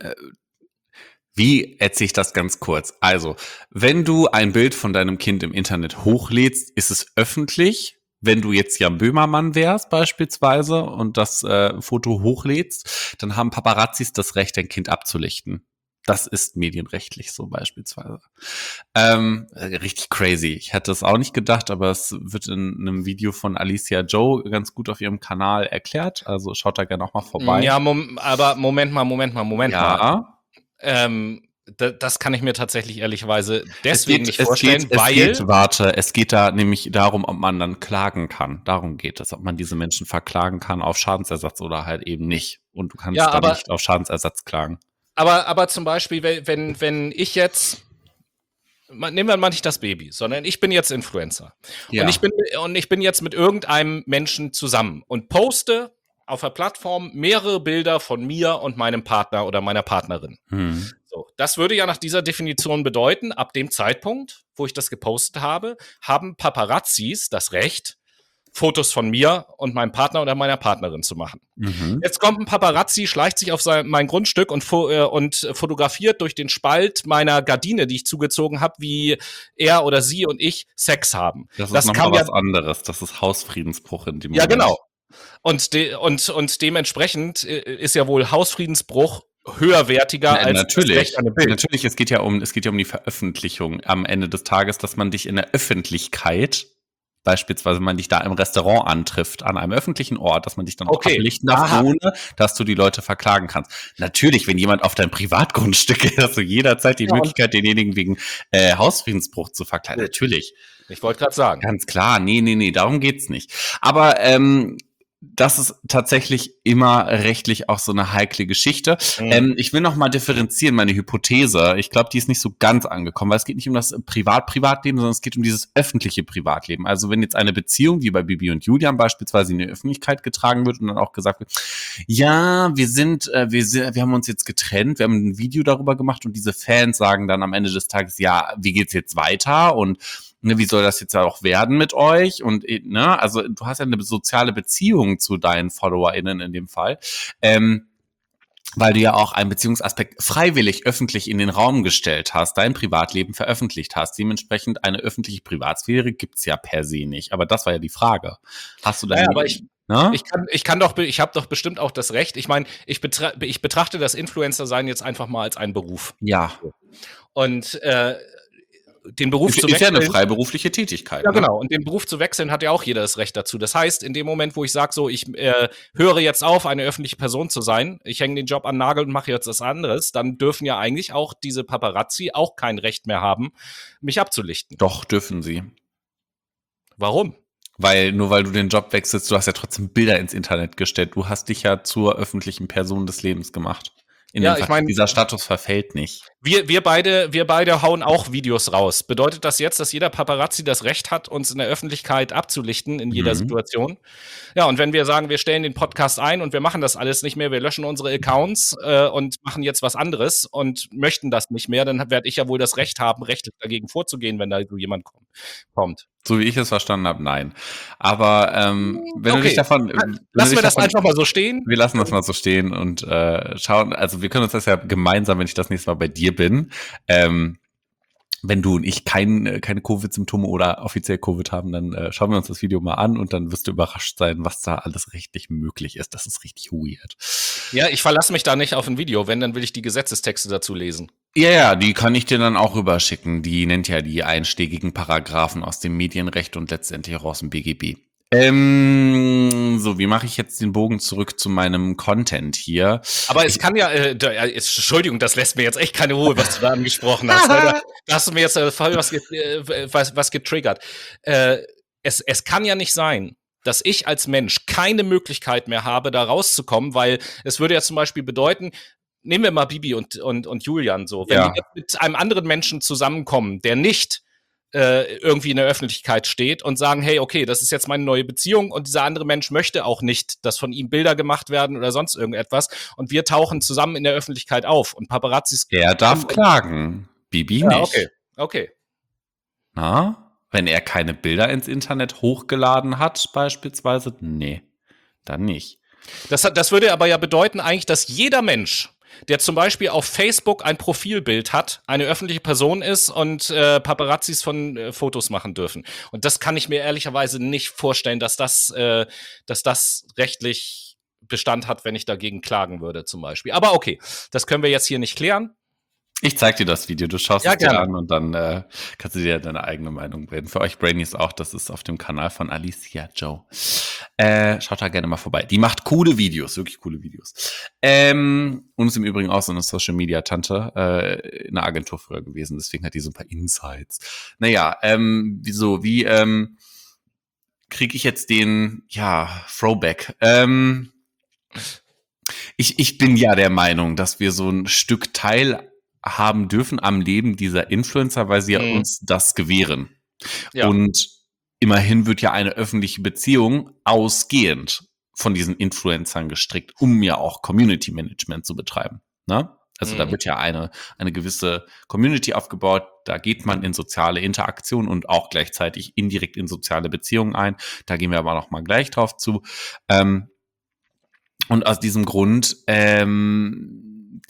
wie erzähle ich das ganz kurz? Also, wenn du ein Bild von deinem Kind im Internet hochlädst, ist es öffentlich. Wenn du jetzt Jan Böhmermann wärst beispielsweise und das äh, Foto hochlädst, dann haben Paparazzis das Recht, dein Kind abzulichten. Das ist medienrechtlich so beispielsweise. Ähm, richtig crazy. Ich hätte es auch nicht gedacht, aber es wird in einem Video von Alicia Joe ganz gut auf ihrem Kanal erklärt. Also schaut da gerne auch mal vorbei. Ja, mom- aber Moment mal, Moment mal, Moment ja. mal. Ähm, d- das kann ich mir tatsächlich ehrlicherweise deswegen es geht, nicht vorstellen, es geht, weil... Es geht, warte, es geht da nämlich darum, ob man dann klagen kann. Darum geht es, ob man diese Menschen verklagen kann auf Schadensersatz oder halt eben nicht. Und du kannst Ja, dann aber- nicht auf Schadensersatz klagen. Aber, aber zum Beispiel, wenn- wenn, wenn ich jetzt, ma- nehmen wir mal nicht das Baby, sondern ich bin jetzt Influencer. Ja. Und, ich bin, und ich bin jetzt mit irgendeinem Menschen zusammen und poste auf der Plattform mehrere Bilder von mir und meinem Partner oder meiner Partnerin. Hm. So, das würde ja nach dieser Definition bedeuten, ab dem Zeitpunkt, wo ich das gepostet habe, haben Paparazzis das Recht, Fotos von mir und meinem Partner oder meiner Partnerin zu machen. Mhm. Jetzt kommt ein Paparazzi, schleicht sich auf sein, mein Grundstück und, fo- äh, und fotografiert durch den Spalt meiner Gardine, die ich zugezogen habe, wie er oder sie und ich Sex haben. Das ist Das nochmal kann ja- was anderes. Das ist Hausfriedensbruch in dem Ja, Moment. genau. Und, de und, und dementsprechend äh, ist ja wohl Hausfriedensbruch höherwertiger Nein, als natürlich. das Recht an ein Bild. Natürlich, es geht ja um, es geht ja um die Veröffentlichung am Ende des Tages, dass man dich in der Öffentlichkeit, beispielsweise man dich da im Restaurant antrifft, an einem öffentlichen Ort, dass man dich dann auch Okay. ablichten darf, Aha. ohne dass du die Leute verklagen kannst. Natürlich, wenn jemand auf dein Privatgrundstück ist, hast du jederzeit die Ja, und- Möglichkeit, denjenigen wegen äh, Hausfriedensbruch zu verklagen. Gut. Natürlich. Ich wollte gerade sagen. Ganz klar, nee, nee, nee, darum geht's nicht. Aber ähm, das ist tatsächlich immer rechtlich auch so eine heikle Geschichte. Mhm. Ähm, ich will noch mal differenzieren, meine Hypothese. Ich glaube, die ist nicht so ganz angekommen, weil es geht nicht um das Privat-Privatleben, sondern es geht um dieses öffentliche Privatleben. Also wenn jetzt eine Beziehung, wie bei Bibi und Julian beispielsweise, in die Öffentlichkeit getragen wird und dann auch gesagt wird, ja, wir sind, äh, wir sind, wir haben uns jetzt getrennt, wir haben ein Video darüber gemacht und diese Fans sagen dann am Ende des Tages, ja, wie geht's jetzt weiter und ne, wie soll das jetzt auch werden mit euch? Und ne, also du hast ja eine soziale Beziehung zu deinen FollowerInnen in dem Fall, ähm, weil du ja auch einen Beziehungsaspekt freiwillig öffentlich in den Raum gestellt hast, dein Privatleben veröffentlicht hast. Dementsprechend eine öffentliche Privatsphäre gibt's ja per se nicht. Aber das war ja die Frage. Hast du da? Naja, aber ich- ne? Ich kann, ich kann doch, be- ich habe doch bestimmt auch das Recht. Ich meine, ich, betra ich betrachte das Influencer-Sein jetzt einfach mal als einen Beruf. Ja, Und äh, den Beruf ist, zu ist ja eine wechseln. freiberufliche Tätigkeit. Ja, ne? genau. Und den Beruf zu wechseln hat ja auch jeder das Recht dazu. Das heißt, in dem Moment, wo ich sage, so, ich äh, höre jetzt auf, eine öffentliche Person zu sein, ich hänge den Job an den Nagel und mache jetzt was anderes, dann dürfen ja eigentlich auch diese Paparazzi auch kein Recht mehr haben, mich abzulichten. Doch, dürfen sie. Warum? Weil, nur weil du den Job wechselst, du hast ja trotzdem Bilder ins Internet gestellt. Du hast dich ja zur öffentlichen Person des Lebens gemacht. In Ja, dem ich Fall. mein- Dieser Status verfällt nicht. Wir, wir, beide, wir beide hauen auch Videos raus. Bedeutet das jetzt, dass jeder Paparazzi das Recht hat, uns in der Öffentlichkeit abzulichten in jeder Mhm. Situation? Ja, und wenn wir sagen, wir stellen den Podcast ein und wir machen das alles nicht mehr, wir löschen unsere Accounts äh, und machen jetzt was anderes und möchten das nicht mehr, dann werde ich ja wohl das Recht haben, rechtlich dagegen vorzugehen, wenn da so jemand kommt. kommt. So wie ich es verstanden habe, nein. Aber ähm, wenn du dich Okay. davon... wenn du Lassen dich wir das davon- einfach mal so stehen. Wir lassen das mal so stehen und äh, schauen, also wir können uns das ja gemeinsam, wenn ich das nächste Mal bei dir bin, ähm, wenn du und ich kein, keine Covid-Symptome oder offiziell Covid haben, dann äh, schauen wir uns das Video mal an und dann wirst du überrascht sein, was da alles rechtlich möglich ist. Das ist richtig weird. Ja, ich verlasse mich da nicht auf ein Video. Wenn, dann will ich die Gesetzestexte dazu lesen. Ja, ja, die kann ich dir dann auch rüberschicken. Die nennt ja die einschlägigen Paragraphen aus dem Medienrecht und letztendlich auch aus dem B G B. Ähm, so, wie mache ich jetzt den Bogen zurück zu meinem Content hier? Aber es kann ja, äh, da, äh, Entschuldigung, das lässt mir jetzt echt keine Ruhe, was du da angesprochen hast. Da, da hast du mir jetzt äh, voll was, äh, was, was getriggert. Äh, es, es kann ja nicht sein, dass ich als Mensch keine Möglichkeit mehr habe, da rauszukommen, weil es würde ja zum Beispiel bedeuten, nehmen wir mal Bibi und, und, und Julian so, wenn Ja. die jetzt mit einem anderen Menschen zusammenkommen, der nicht äh, irgendwie in der Öffentlichkeit steht und sagen, hey, okay, das ist jetzt meine neue Beziehung und dieser andere Mensch möchte auch nicht, dass von ihm Bilder gemacht werden oder sonst irgendetwas und wir tauchen zusammen in der Öffentlichkeit auf und Paparazzis... Er darf klagen, Bibi Ja, nicht. okay, okay. Na? Wenn er keine Bilder ins Internet hochgeladen hat, beispielsweise, nee, dann nicht. Das, hat, das würde aber ja bedeuten eigentlich, dass jeder Mensch, der zum Beispiel auf Facebook ein Profilbild hat, eine öffentliche Person ist und äh, Paparazzis von äh, Fotos machen dürfen. Und das kann ich mir ehrlicherweise nicht vorstellen, dass das, äh, dass das rechtlich Bestand hat, wenn ich dagegen klagen würde zum Beispiel. Aber okay, das können wir jetzt hier nicht klären. Ich zeig dir das Video, du schaust Ja, es dir gerne. an und dann äh, kannst du dir deine eigene Meinung bilden. Für euch Brainies auch, das ist auf dem Kanal von Alicia Joe. Äh, schaut da gerne mal vorbei. Die macht coole Videos, wirklich coole Videos. Ähm, und ist im Übrigen auch so eine Social-Media-Tante, äh, in einer Agentur früher gewesen, deswegen hat die so ein paar Insights. Naja, ähm, wieso, wie ähm, kriege ich jetzt den, ja, Throwback? Ähm, ich, ich bin ja der Meinung, dass wir so ein Stück Teil haben dürfen am Leben dieser Influencer, weil sie ja Mhm. uns das gewähren. Ja. Und immerhin wird ja eine öffentliche Beziehung ausgehend von diesen Influencern gestrickt, um ja auch Community Management zu betreiben. Ne? Also Mhm. da wird ja eine, eine gewisse Community aufgebaut, da geht man in soziale Interaktion und auch gleichzeitig indirekt in soziale Beziehungen ein. Da gehen wir aber noch mal gleich drauf zu. Ähm, und aus diesem Grund ähm,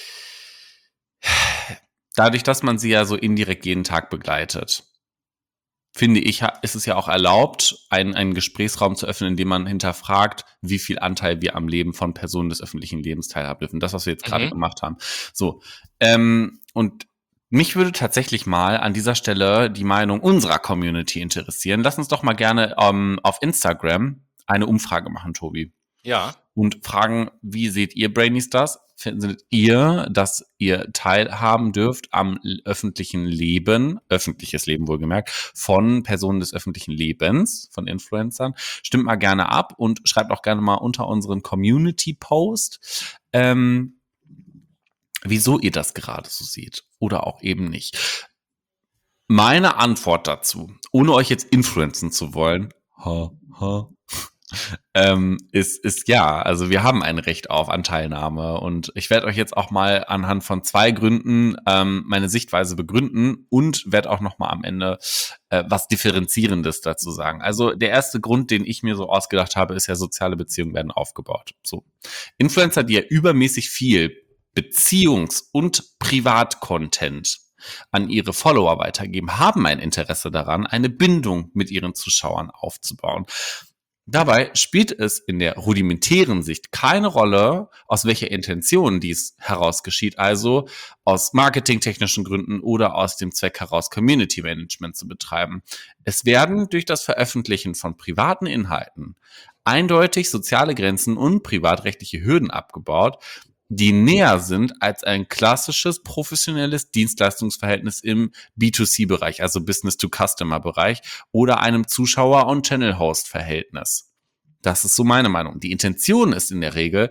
dadurch, dass man sie ja so indirekt jeden Tag begleitet, finde ich, ha- ist es ja auch erlaubt, einen, einen Gesprächsraum zu öffnen, in dem man hinterfragt, wie viel Anteil wir am Leben von Personen des öffentlichen Lebens teilhaben dürfen. Das, was wir jetzt gerade Mhm. gemacht haben. So. Ähm, und mich würde tatsächlich mal an dieser Stelle die Meinung unserer Community interessieren. Lass uns doch mal gerne ähm, auf Instagram eine Umfrage machen, Tobi. Ja. Und fragen, wie seht ihr Brainies das? Findet ihr, dass ihr teilhaben dürft am l- öffentlichen Leben, öffentliches Leben wohlgemerkt, von Personen des öffentlichen Lebens, von Influencern? Stimmt mal gerne ab und schreibt auch gerne mal unter unseren Community-Post, ähm, wieso ihr das gerade so seht oder auch eben nicht. Meine Antwort dazu, ohne euch jetzt influenzen zu wollen, ha, ha, ähm, ist, ist ja, also wir haben ein Recht auf Anteilnahme und ich werde euch jetzt auch mal anhand von zwei Gründen ähm, meine Sichtweise begründen und werde auch noch mal am Ende äh, was Differenzierendes dazu sagen. Also der erste Grund, den ich mir so ausgedacht habe, ist ja, soziale Beziehungen werden aufgebaut. So, Influencer, die ja übermäßig viel Beziehungs- und Privatcontent an ihre Follower weitergeben, haben ein Interesse daran, eine Bindung mit ihren Zuschauern aufzubauen. Dabei spielt es in der rudimentären Sicht keine Rolle, aus welcher Intention dies heraus geschieht, also aus marketingtechnischen Gründen oder aus dem Zweck heraus, Community Management zu betreiben. Es werden durch das Veröffentlichen von privaten Inhalten eindeutig soziale Grenzen und privatrechtliche Hürden abgebaut, die näher sind als ein klassisches professionelles Dienstleistungsverhältnis im B zwei C-Bereich, also Business-to-Customer-Bereich oder einem Zuschauer- und Channel-Host-Verhältnis. Das ist so meine Meinung. Die Intention ist in der Regel,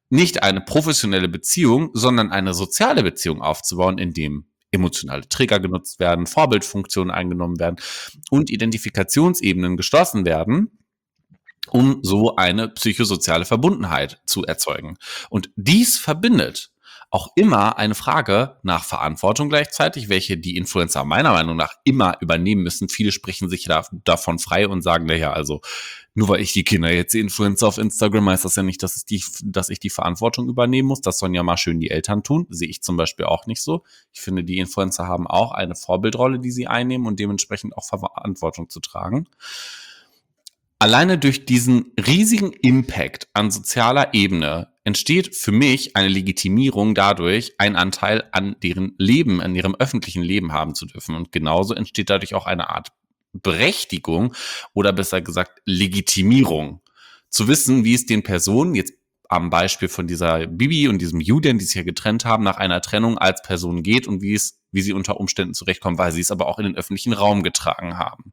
nicht eine professionelle Beziehung, sondern eine soziale Beziehung aufzubauen, in dem emotionale Trigger genutzt werden, Vorbildfunktionen eingenommen werden und Identifikationsebenen geschlossen werden, um so eine psychosoziale Verbundenheit zu erzeugen. Und dies verbindet auch immer eine Frage nach Verantwortung gleichzeitig, welche die Influencer meiner Meinung nach immer übernehmen müssen. Viele sprechen sich da, davon frei und sagen, naja, also nur weil ich die Kinder jetzt die Influencer auf Instagram, heißt das ja nicht, dass ich, die, dass ich die Verantwortung übernehmen muss. Das sollen ja mal schön die Eltern tun. Sehe ich zum Beispiel auch nicht so. Ich finde, die Influencer haben auch eine Vorbildrolle, die sie einnehmen und dementsprechend auch Verantwortung zu tragen. Alleine durch diesen riesigen Impact an sozialer Ebene entsteht für mich eine Legitimierung dadurch, einen Anteil an deren Leben, an ihrem öffentlichen Leben haben zu dürfen. Und genauso entsteht dadurch auch eine Art Berechtigung oder besser gesagt Legitimierung. Zu wissen, wie es den Personen, jetzt am Beispiel von dieser Bibi und diesem Julian, die sich ja getrennt haben, nach einer Trennung als Person geht und wie es, wie sie unter Umständen zurechtkommen, weil sie es aber auch in den öffentlichen Raum getragen haben.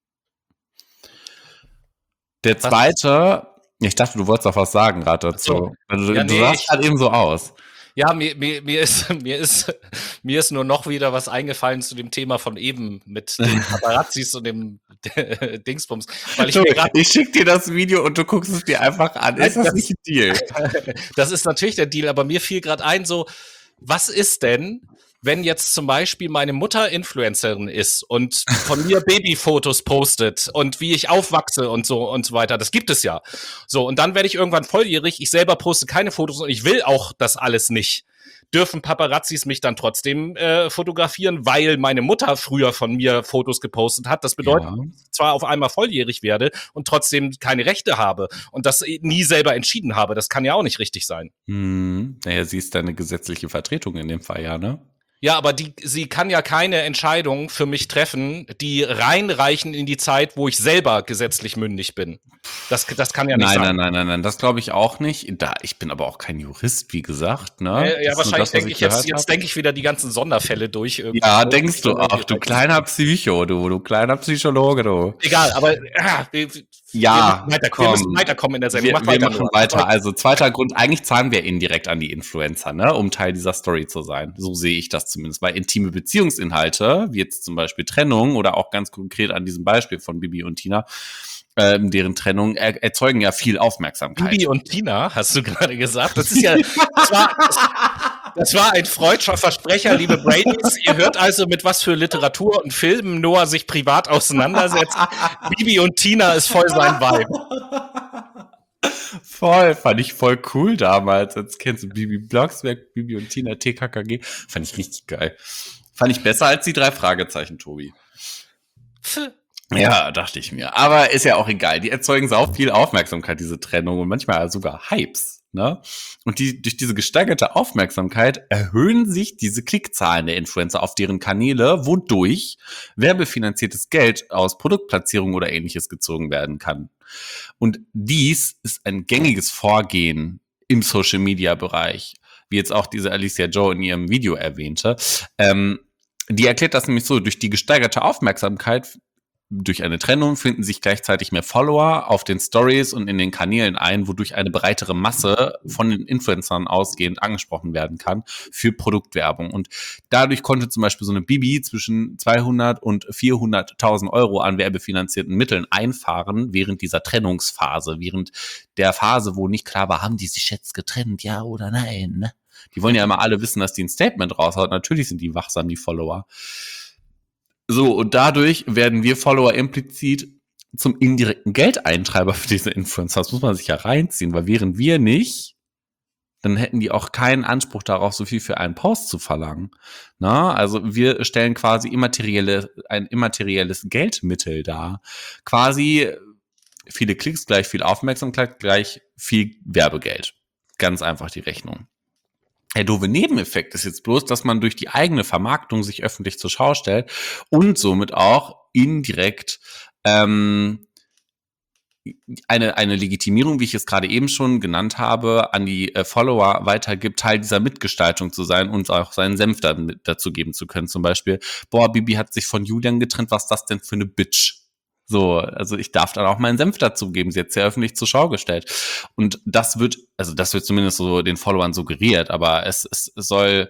Der zweite, ich dachte, du wolltest doch was sagen gerade dazu. So. Also, Ja, du nee, sahst ich- halt eben so aus. Ja, mir, mir, mir, ist, mir, ist, mir ist nur noch wieder was eingefallen zu dem Thema von eben mit den Paparazzis und dem Dingsbums. Weil ich Du, mir grad, ich schick dir das Video und du guckst es dir einfach an. Ist das Das- nicht ein Deal? das ist natürlich der Deal, aber mir fiel gerade ein, so, was ist denn, wenn jetzt zum Beispiel meine Mutter Influencerin ist und von mir Babyfotos postet und wie ich aufwachse und so und so weiter, das gibt es ja. So, und dann werde ich irgendwann volljährig, ich selber poste keine Fotos und ich will auch das alles nicht. Dürfen Paparazzis mich dann trotzdem äh, fotografieren, weil meine Mutter früher von mir Fotos gepostet hat? Das bedeutet, Ja. dass ich zwar auf einmal volljährig werde und trotzdem keine Rechte habe und das nie selber entschieden habe. Das kann ja auch nicht richtig sein. Hm, naja, sie ist deine gesetzliche Vertretung in dem Fall, ja, ne? Ja, aber die, sie kann ja keine Entscheidung für mich treffen, die reinreichen in die Zeit, wo ich selber gesetzlich mündig bin. Das, das kann ja nicht Nein, sein. nein, nein, nein, nein, das glaube ich auch nicht. Da, ich bin aber auch kein Jurist, wie gesagt, ne? Äh, ja, Das ist nur wahrscheinlich das, was denke ich gehört jetzt, jetzt hab. denke ich wieder die ganzen Sonderfälle durch. irgendwie. Ja, denkst du auch, du kleiner Psycho, du, du kleiner Psychologe, du. Egal, aber äh, wir, Ja, wir müssen, weiter, komm. wir müssen weiterkommen in der Sendung. Wir, Mach wir weiter, machen Noah. weiter. Also zweiter Grund, eigentlich zahlen wir indirekt an die Influencer, ne, um Teil dieser Story zu sein. So sehe ich das zumindest. Weil intime Beziehungsinhalte, wie jetzt zum Beispiel Trennung oder auch ganz konkret an diesem Beispiel von Bibi und Tina, ähm, deren Trennung er, erzeugen ja viel Aufmerksamkeit. Bibi und Tina, hast du gerade gesagt. Das ist ja, das war, das, das war ein freudscher Versprecher, liebe Bradys. Ihr hört also, mit was für Literatur und Filmen Noah sich privat auseinandersetzt. Bibi und Tina ist voll sein Vibe. Voll, fand ich voll cool damals. Jetzt kennst du Bibi Blocksberg, Bibi und Tina, T K K G. Fand ich richtig geil. Fand ich besser als die drei Fragezeichen, Tobi. Pff. Ja, dachte ich mir. Aber ist ja auch egal. Die erzeugen sau viel Aufmerksamkeit, diese Trennung, und manchmal sogar Hypes, ne? Und die, durch diese gesteigerte Aufmerksamkeit erhöhen sich diese Klickzahlen der Influencer auf deren Kanäle, wodurch werbefinanziertes Geld aus Produktplatzierung oder ähnliches gezogen werden kann. Und dies ist ein gängiges Vorgehen im Social-Media-Bereich, wie jetzt auch diese Alicia Joe in ihrem Video erwähnte. Ähm, die erklärt das nämlich so: Durch die gesteigerte Aufmerksamkeit durch eine Trennung finden sich gleichzeitig mehr Follower auf den Stories und in den Kanälen ein, wodurch eine breitere Masse von den Influencern ausgehend angesprochen werden kann für Produktwerbung. Und dadurch konnte zum Beispiel so eine Bibi zwischen zweihundert und vierhunderttausend Euro an werbefinanzierten Mitteln einfahren während dieser Trennungsphase, während der Phase, wo nicht klar war, haben die sich jetzt getrennt, ja oder nein, ne? Die wollen ja immer alle wissen, dass die ein Statement raushaut. Natürlich sind die wachsam, die Follower. So, und dadurch werden wir Follower implizit zum indirekten Geldeintreiber für diese Influencer. Das muss man sich ja reinziehen, weil wären wir nicht, dann hätten die auch keinen Anspruch darauf, so viel für einen Post zu verlangen. Na, also wir stellen quasi immaterielle, ein immaterielles Geldmittel dar. Quasi viele Klicks gleich viel Aufmerksamkeit gleich viel Werbegeld. Ganz einfach die Rechnung. Der doofe Nebeneffekt ist jetzt bloß, dass man durch die eigene Vermarktung sich öffentlich zur Schau stellt und somit auch indirekt ähm, eine, eine Legitimierung, wie ich es gerade eben schon genannt habe, an die äh, Follower weitergibt, Teil dieser Mitgestaltung zu sein und auch seinen Senf da, dazu geben zu können. Zum Beispiel, boah, Bibi hat sich von Julian getrennt, was ist das denn für eine Bitch? So, also ich darf dann auch meinen Senf dazugeben. Sie hat es ja öffentlich zur Schau gestellt. Und das wird, also das wird zumindest so den Followern suggeriert, aber es, es, es soll,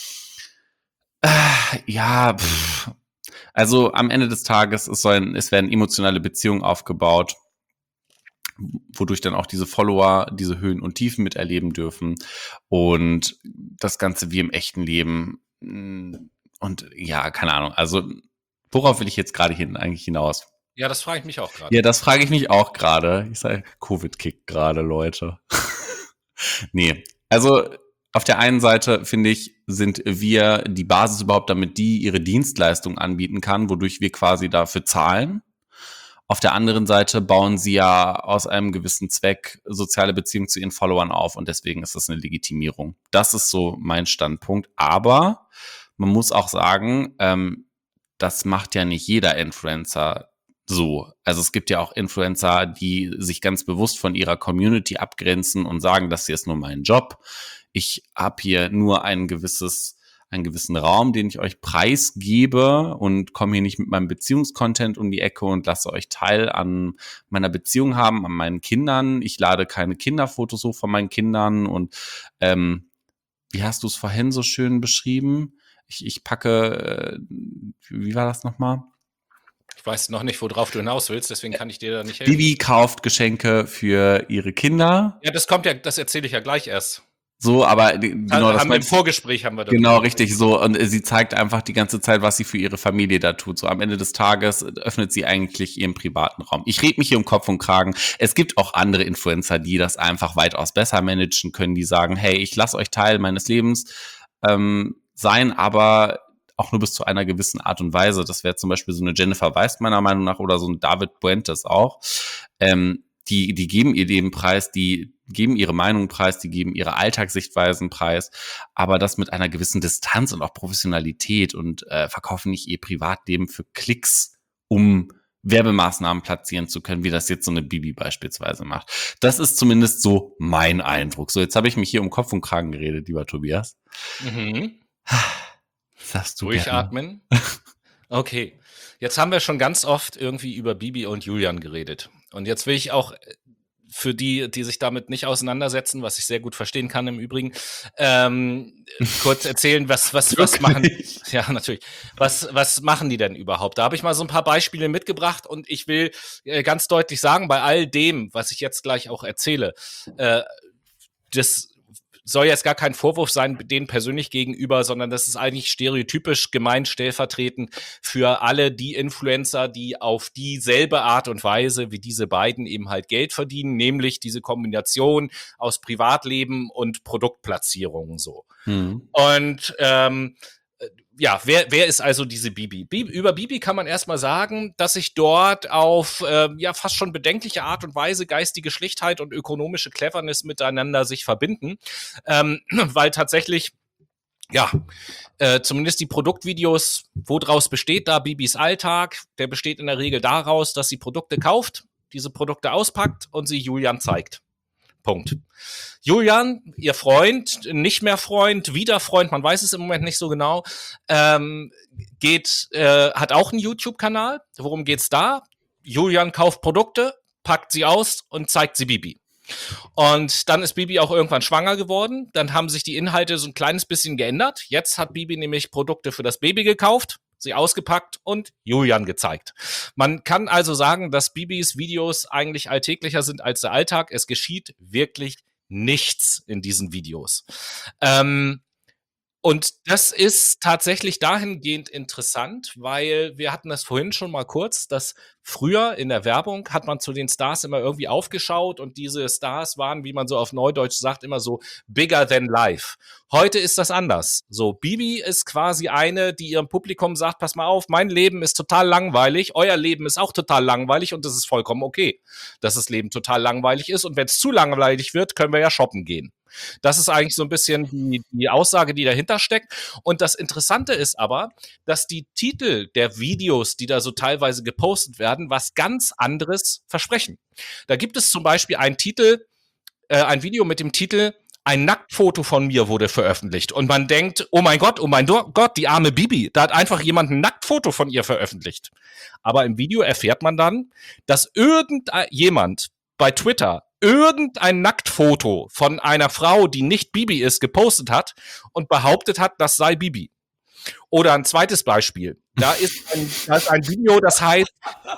äh, ja, pff, also am Ende des Tages, es sollen, es werden emotionale Beziehungen aufgebaut, wodurch dann auch diese Follower diese Höhen und Tiefen miterleben dürfen und das Ganze wie im echten Leben. Und ja, keine Ahnung. Also worauf will ich jetzt gerade hin eigentlich hinaus? Ja, das frage ich mich auch gerade. Ja, das frage ich mich auch gerade. Ich sage, Covid kickt gerade, Leute. Nee, also auf der einen Seite, finde ich, sind wir die Basis überhaupt, damit die ihre Dienstleistung anbieten kann, wodurch wir quasi dafür zahlen. Auf der anderen Seite bauen sie ja aus einem gewissen Zweck soziale Beziehungen zu ihren Followern auf und deswegen ist das eine Legitimierung. Das ist so mein Standpunkt. Aber man muss auch sagen, ähm, das macht ja nicht jeder Influencer so. Also es gibt ja auch Influencer, die sich ganz bewusst von ihrer Community abgrenzen und sagen, das hier ist nur mein Job. Ich habe hier nur ein gewisses einen gewissen Raum, den ich euch preisgebe und komme hier nicht mit meinem Beziehungscontent um die Ecke und lasse euch Teil an meiner Beziehung haben, an meinen Kindern. Ich lade keine Kinderfotos hoch von meinen Kindern und ähm, wie hast du es vorhin so schön beschrieben? Ich, ich packe, äh, wie war das nochmal? Ich weiß noch nicht, worauf du hinaus willst, deswegen kann ich dir da nicht helfen. Bibi kauft Geschenke für ihre Kinder. Ja, das kommt ja, das erzähle ich ja gleich erst. So, aber genau das haben wir im Vorgespräch haben wir da genau richtig so und sie zeigt einfach die ganze Zeit, was sie für ihre Familie da tut. So am Ende des Tages öffnet sie eigentlich ihren privaten Raum. Ich rede mich hier um Kopf und Kragen. Es gibt auch andere Influencer, die das einfach weitaus besser managen können, die sagen, hey, ich lasse euch Teil meines Lebens ähm, sein, aber auch nur bis zu einer gewissen Art und Weise. Das wäre zum Beispiel so eine Jennifer Weiss meiner Meinung nach oder so ein David Puentes auch. Ähm, die die geben ihr Leben preis, die geben ihre Meinung preis, die geben ihre Alltagssichtweisen preis, aber das mit einer gewissen Distanz und auch Professionalität und äh, verkaufen nicht ihr Privatleben für Klicks, um Werbemaßnahmen platzieren zu können, wie das jetzt so eine Bibi beispielsweise macht. Das ist zumindest so mein Eindruck. So, jetzt habe ich mich hier um Kopf und Kragen geredet, lieber Tobias. Mhm. Sagst du Durchatmen. Okay, jetzt haben wir schon ganz oft irgendwie über Bibi und Julian geredet. Und jetzt will ich auch für die, die sich damit nicht auseinandersetzen, was ich sehr gut verstehen kann im Übrigen, ähm, kurz erzählen, was, was, was machen, ja, natürlich, was, was machen die denn überhaupt? Da habe ich mal so ein paar Beispiele mitgebracht und ich will äh, ganz deutlich sagen, bei all dem, was ich jetzt gleich auch erzähle, äh, das soll jetzt gar kein Vorwurf sein denen persönlich gegenüber, sondern das ist eigentlich stereotypisch gemeint stellvertretend für alle die Influencer, die auf dieselbe Art und Weise wie diese beiden eben halt Geld verdienen, nämlich diese Kombination aus Privatleben und Produktplatzierungen so. Mhm. Und ähm, ja, wer, wer ist also diese Bibi? Bibi? Über Bibi kann man erstmal sagen, dass sich dort auf äh, ja fast schon bedenkliche Art und Weise geistige Schlichtheit und ökonomische Cleverness miteinander sich verbinden, ähm, weil tatsächlich ja, äh, zumindest die Produktvideos, woraus besteht da Bibis Alltag? Der besteht in der Regel daraus, dass sie Produkte kauft, diese Produkte auspackt und sie Julian zeigt. Punkt. Julian, ihr Freund, nicht mehr Freund, wieder Freund, man weiß es im Moment nicht so genau, ähm, geht, äh, hat auch einen YouTube-Kanal. Worum geht's da? Julian kauft Produkte, packt sie aus und zeigt sie Bibi. Und dann ist Bibi auch irgendwann schwanger geworden. Dann haben sich die Inhalte so ein kleines bisschen geändert. Jetzt hat Bibi nämlich Produkte für das Baby gekauft, sie ausgepackt und Julian gezeigt. Man kann also sagen, dass Bibis Videos eigentlich alltäglicher sind als der Alltag. Es geschieht wirklich nichts in diesen Videos. Ähm, und das ist tatsächlich dahingehend interessant, weil wir hatten das vorhin schon mal kurz, dass früher in der Werbung hat man zu den Stars immer irgendwie aufgeschaut und diese Stars waren, wie man so auf Neudeutsch sagt, immer so bigger than life. Heute ist das anders. So, Bibi ist quasi eine, die ihrem Publikum sagt, pass mal auf, mein Leben ist total langweilig, euer Leben ist auch total langweilig und das ist vollkommen okay, dass das Leben total langweilig ist und wenn es zu langweilig wird, können wir ja shoppen gehen. Das ist eigentlich so ein bisschen die, die Aussage, die dahinter steckt. Und das Interessante ist aber, dass die Titel der Videos, die da so teilweise gepostet werden, was ganz anderes versprechen. Da gibt es zum Beispiel einen Titel, äh, ein Video mit dem Titel ein Nacktfoto von mir wurde veröffentlicht und man denkt, oh mein Gott, oh mein Gott, die arme Bibi, da hat einfach jemand ein Nacktfoto von ihr veröffentlicht. Aber im Video erfährt man dann, dass irgendjemand bei Twitter irgendein Nacktfoto von einer Frau, die nicht Bibi ist, gepostet hat und behauptet hat, das sei Bibi. Oder ein zweites Beispiel. Da ist ein, da ist ein Video, das heißt...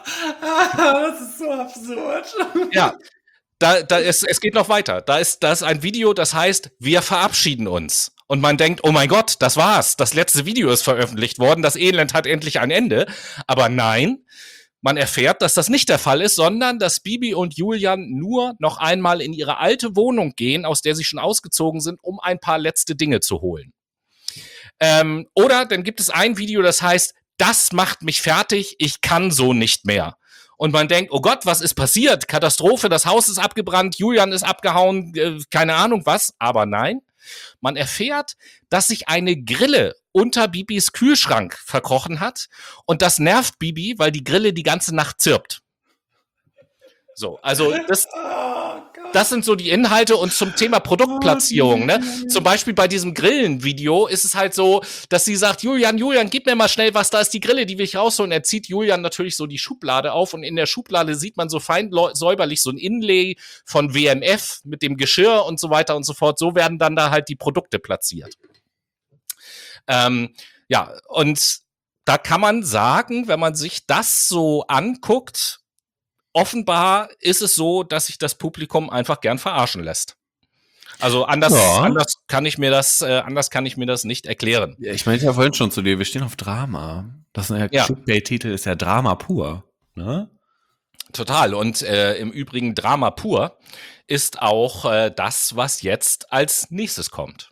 Das ist so absurd. Ja, da, da ist, es geht noch weiter. Da ist, da ist ein Video, das heißt, wir verabschieden uns. Und man denkt, oh mein Gott, das war's. Das letzte Video ist veröffentlicht worden. Das Elend hat endlich ein Ende. Aber nein, man erfährt, dass das nicht der Fall ist, sondern dass Bibi und Julian nur noch einmal in ihre alte Wohnung gehen, aus der sie schon ausgezogen sind, um ein paar letzte Dinge zu holen. Ähm, oder dann gibt es ein Video, das heißt, das macht mich fertig, ich kann so nicht mehr. Und man denkt, oh Gott, was ist passiert? Katastrophe, das Haus ist abgebrannt, Julian ist abgehauen, äh, keine Ahnung was. Aber nein, man erfährt, dass sich eine Grille unter Bibis Kühlschrank verkrochen hat. Und das nervt Bibi, weil die Grille die ganze Nacht zirpt. So, also das, das sind so die Inhalte. Und zum Thema Produktplatzierung, ne? Zum Beispiel bei diesem Grillenvideo ist es halt so, dass sie sagt, Julian, Julian, gib mir mal schnell was, da ist die Grille, die will ich rausholen. Er zieht Julian natürlich so die Schublade auf und in der Schublade sieht man so fein säuberlich so ein Inlay von W M F mit dem Geschirr und so weiter und so fort. So werden dann da halt die Produkte platziert. Ähm, ja, und da kann man sagen, wenn man sich das so anguckt, offenbar ist es so, dass sich das Publikum einfach gern verarschen lässt. Also anders, Ja. anders kann ich mir das, äh, anders kann ich mir das nicht erklären. Ja, ich meinte ja vorhin schon zu dir, wir stehen auf Drama. Das ist ja, Ja. Clickbait-Titel ist ja Drama pur. Ne? Total. Und äh, im Übrigen Drama pur ist auch äh, das, was jetzt als nächstes kommt.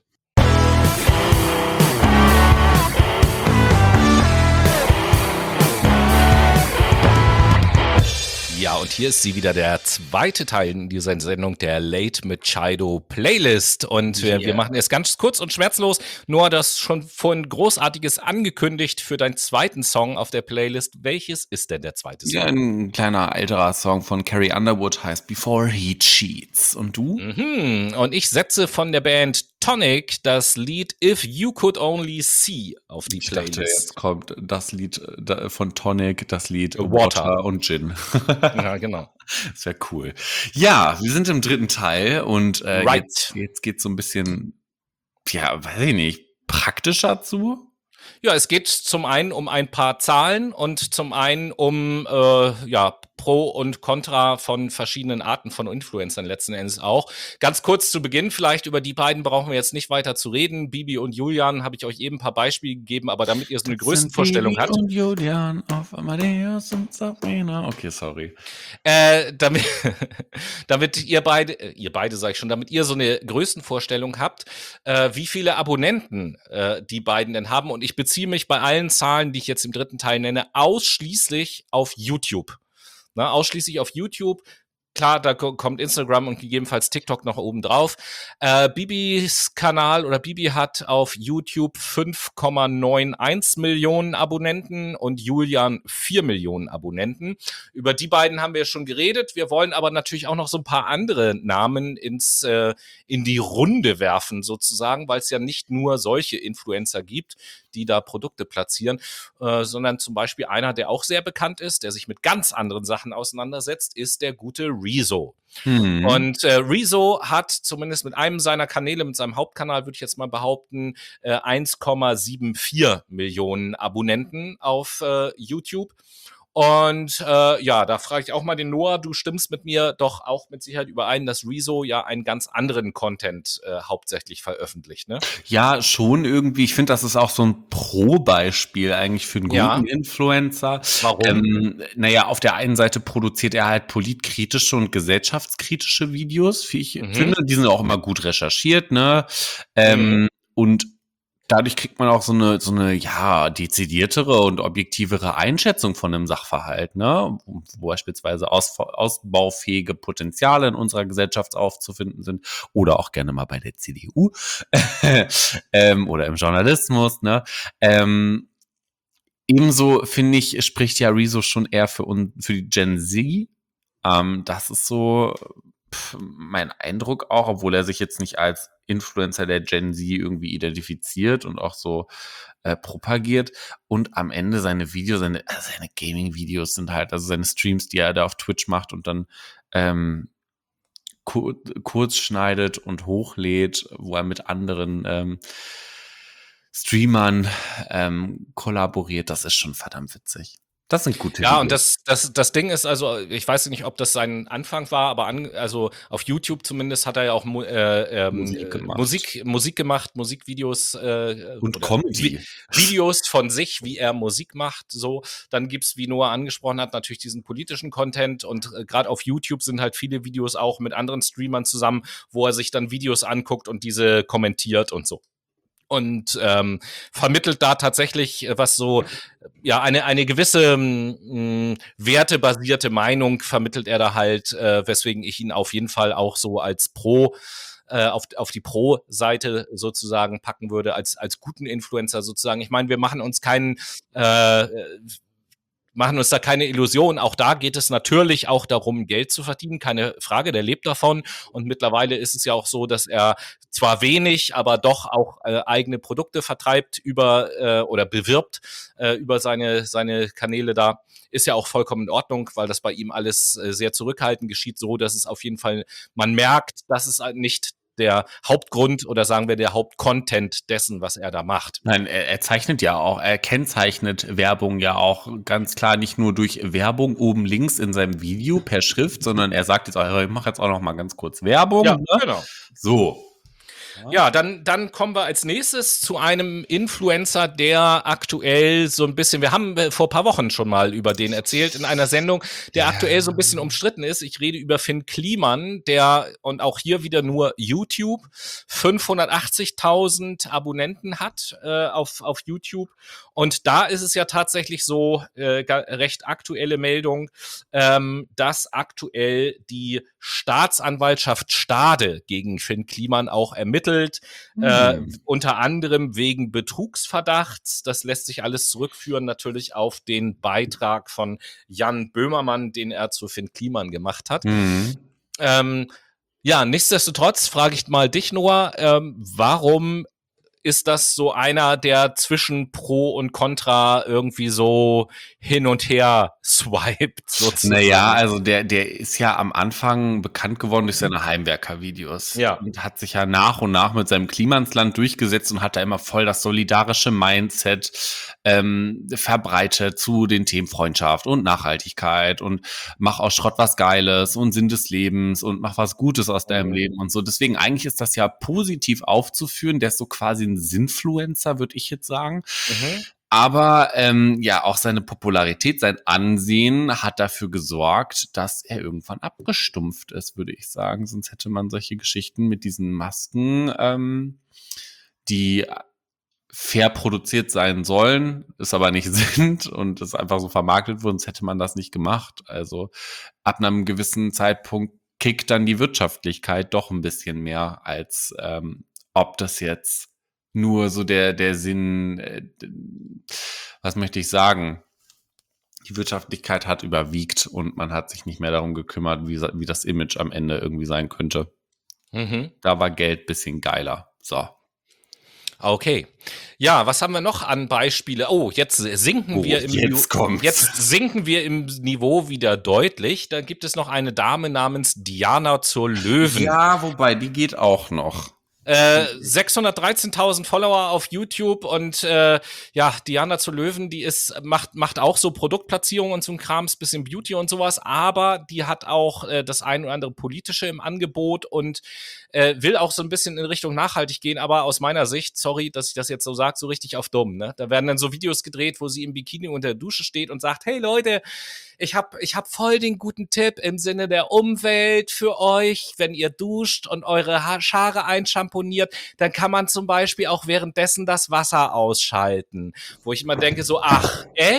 Ja, und hier ist sie wieder, der zweite Teil in dieser Sendung, der Late mit Chido Playlist. Und wir, Yeah. wir machen es ganz kurz und schmerzlos. Noah, das schon vorhin Großartiges angekündigt für deinen zweiten Song auf der Playlist. Welches ist denn der zweite Song? Ja, ein kleiner älterer Song von Carrie Underwood heißt Before He Cheats. Und du? Mhm. Und ich setze von der Band Tonic das Lied If You Could Only See auf die Ich dachte, Playlist. jetzt kommt das Lied äh, von Tonic, das Lied Water. Water und Gin. Ja, genau. Das wäre cool. Ja, wir sind im dritten Teil und äh, Right. jetzt, jetzt geht so ein bisschen, ja, weiß ich nicht, praktischer zu. Ja, es geht zum einen um ein paar Zahlen und zum einen um äh, ja, Pro und Contra von verschiedenen Arten von Influencern letzten Endes auch. Ganz kurz zu Beginn vielleicht, über die beiden brauchen wir jetzt nicht weiter zu reden. Bibi und Julian habe ich euch eben ein paar Beispiele gegeben, aber damit ihr so eine Größenvorstellung Bibi habt. Und Julian auf Amadeus und Sabrina. Okay, sorry. Äh, damit, damit ihr beide, äh, ihr beide sag ich schon, damit ihr so eine Größenvorstellung habt, äh, wie viele Abonnenten äh, die beiden denn haben. Und ich beziehe mich bei allen Zahlen, die ich jetzt im dritten Teil nenne, ausschließlich auf YouTube. Na, ausschließlich auf YouTube. Klar, da kommt Instagram und gegebenenfalls TikTok noch oben drauf. Äh, Bibis Kanal oder Bibi hat auf YouTube fünf Komma einundneunzig Millionen Abonnenten und Julian vier Millionen Abonnenten. Über die beiden haben wir schon geredet. Wir wollen aber natürlich auch noch so ein paar andere Namen ins, äh, in die Runde werfen sozusagen, weil es ja nicht nur solche Influencer gibt, die da Produkte platzieren, äh, sondern zum Beispiel einer, der auch sehr bekannt ist, der sich mit ganz anderen Sachen auseinandersetzt, ist der gute Rezo. Hm. Und äh, Rezo hat zumindest mit einem seiner Kanäle, mit seinem Hauptkanal, würde ich jetzt mal behaupten, äh, eins Komma vierundsiebzig Millionen Abonnenten auf äh, YouTube. Und äh, ja, da frage ich auch mal den Noah, du stimmst mit mir doch auch mit Sicherheit überein, dass Rezo ja einen ganz anderen Content äh, hauptsächlich veröffentlicht, ne? Ja, schon irgendwie. Ich finde, das ist auch so ein Pro-Beispiel eigentlich für einen guten Ja. Influencer. Warum? Ähm, naja, auf der einen Seite produziert er halt politkritische und gesellschaftskritische Videos, wie ich Mhm. finde. Die sind auch immer gut recherchiert, ne? Ähm, Mhm. Und dadurch kriegt man auch so eine, so eine, ja, dezidiertere und objektivere Einschätzung von einem Sachverhalt, ne? Wo beispielsweise aus, ausbaufähige Potenziale in unserer Gesellschaft aufzufinden sind oder auch gerne mal bei der C D U ähm, oder im Journalismus, ne? Ähm, ebenso finde ich, spricht ja Rezo schon eher für, un, für die Gen Z. Ähm, das ist so, pff, mein Eindruck auch, obwohl er sich jetzt nicht als Influencer der Gen Z irgendwie identifiziert und auch so äh, propagiert. Und am Ende seine Videos, seine, also seine Gaming-Videos sind halt, also seine Streams, die er da auf Twitch macht und dann ähm, kur kurz schneidet und hochlädt, wo er mit anderen ähm, Streamern ähm, kollaboriert, das ist schon verdammt witzig. Das sind gute Ja, und Videos. das, das, das Ding ist also, ich weiß nicht, ob das sein Anfang war, aber an, also auf YouTube zumindest hat er ja auch Mu äh, ähm, Musik äh, gemacht. Musik, Musik gemacht, Musikvideos äh, Und oder Comedy. Vi Videos von sich, wie er Musik macht. So, dann gibt's, wie Noah angesprochen hat, natürlich diesen politischen Content und äh, gerade auf YouTube sind halt viele Videos auch mit anderen Streamern zusammen, wo er sich dann Videos anguckt und diese kommentiert und so. Und ähm, vermittelt da tatsächlich, äh, was so, ja, eine, eine gewisse mh, wertebasierte Meinung vermittelt er da halt, äh, weswegen ich ihn auf jeden Fall auch so als Pro, äh, auf, auf die Pro-Seite sozusagen packen würde, als, als guten Influencer sozusagen. Ich meine, wir machen uns keinen, äh, machen uns da keine Illusion. Auch da geht es natürlich auch darum, Geld zu verdienen. Keine Frage, der lebt davon. Und mittlerweile ist es ja auch so, dass er zwar wenig, aber doch auch äh, eigene Produkte vertreibt über äh, oder bewirbt äh, über seine, seine Kanäle da. Ist ja auch vollkommen in Ordnung, weil das bei ihm alles äh, sehr zurückhaltend geschieht, so dass es auf jeden Fall, man merkt, dass es nicht der Hauptgrund oder sagen wir der Hauptcontent dessen, was er da macht. Nein, er, er zeichnet ja auch, er kennzeichnet Werbung ja auch ganz klar nicht nur durch Werbung oben links in seinem Video per Schrift, sondern er sagt jetzt auch, ich mache jetzt auch noch mal ganz kurz Werbung. Ja, ne? genau. So. Ja, dann, dann kommen wir als nächstes zu einem Influencer, der aktuell so ein bisschen, wir haben vor ein paar Wochen schon mal über den erzählt in einer Sendung, der Ja. aktuell so ein bisschen umstritten ist. Ich rede über Finn Kliman, der, und auch hier wieder nur YouTube, fünfhundertachtzigtausend Abonnenten hat äh, auf, auf YouTube. Und da ist es ja tatsächlich so, äh, recht aktuelle Meldung, ähm, dass aktuell die Staatsanwaltschaft Stade gegen Finn Kliman auch ermittelt, Hm. äh, unter anderem wegen Betrugsverdachts. Das lässt sich alles zurückführen natürlich auf den Beitrag von Jan Böhmermann, den er zu Finn Kliman gemacht hat. Mhm. Ähm, ja, nichtsdestotrotz frage ich mal dich, Noah, ähm, warum ist das so einer, der zwischen Pro und Contra irgendwie so hin und her swiped, sozusagen? Naja, also der, der ist ja am Anfang bekannt geworden durch seine Heimwerker-Videos. Ja. Und hat sich ja nach und nach mit seinem Klimansland durchgesetzt und hat da immer voll das solidarische Mindset ähm, verbreitet zu den Themen Freundschaft und Nachhaltigkeit und mach aus Schrott was Geiles und Sinn des Lebens und mach was Gutes aus deinem Mhm. Leben und so. Deswegen eigentlich ist das ja positiv aufzuführen. Der ist so quasi ein Sinfluencer, würde ich jetzt sagen. Mhm. Aber ähm, ja, auch seine Popularität, sein Ansehen hat dafür gesorgt, dass er irgendwann abgestumpft ist, würde ich sagen. Sonst hätte man solche Geschichten mit diesen Masken, ähm, die fair produziert sein sollen, es aber nicht sind und es einfach so vermarktet wurden, sonst hätte man das nicht gemacht. Also ab einem gewissen Zeitpunkt kickt dann die Wirtschaftlichkeit doch ein bisschen mehr, als ähm, ob das jetzt nur so der, der Sinn, äh, was möchte ich sagen? Die Wirtschaftlichkeit hat überwiegt und man hat sich nicht mehr darum gekümmert, wie, wie das Image am Ende irgendwie sein könnte. Mhm. Da war Geld bisschen geiler. So. Okay. Ja, was haben wir noch an Beispiele? Oh, jetzt sinken Oh, wir im jetzt Niveau, kommt's. jetzt sinken wir im Niveau wieder deutlich. Da gibt es noch eine Dame namens Diana zur Löwen. Ja, wobei, die geht auch noch. Äh, sechshundertdreizehn.tausend Follower auf YouTube und äh, ja, Diana zur Löwen, die ist, macht, macht auch so Produktplatzierungen und so ein Krams, bisschen Beauty und sowas, aber die hat auch äh, das ein oder andere Politische im Angebot und äh, will auch so ein bisschen in Richtung nachhaltig gehen, aber aus meiner Sicht, sorry, dass ich das jetzt so sage, so richtig auf dumm, ne? Da werden dann so Videos gedreht, wo sie im Bikini unter der Dusche steht und sagt, hey Leute, ich hab, ich hab voll den guten Tipp im Sinne der Umwelt für euch, wenn ihr duscht und eure ha- Haare einschamponiert, dann kann man zum Beispiel auch währenddessen das Wasser ausschalten. Wo ich immer denke so, ach, echt?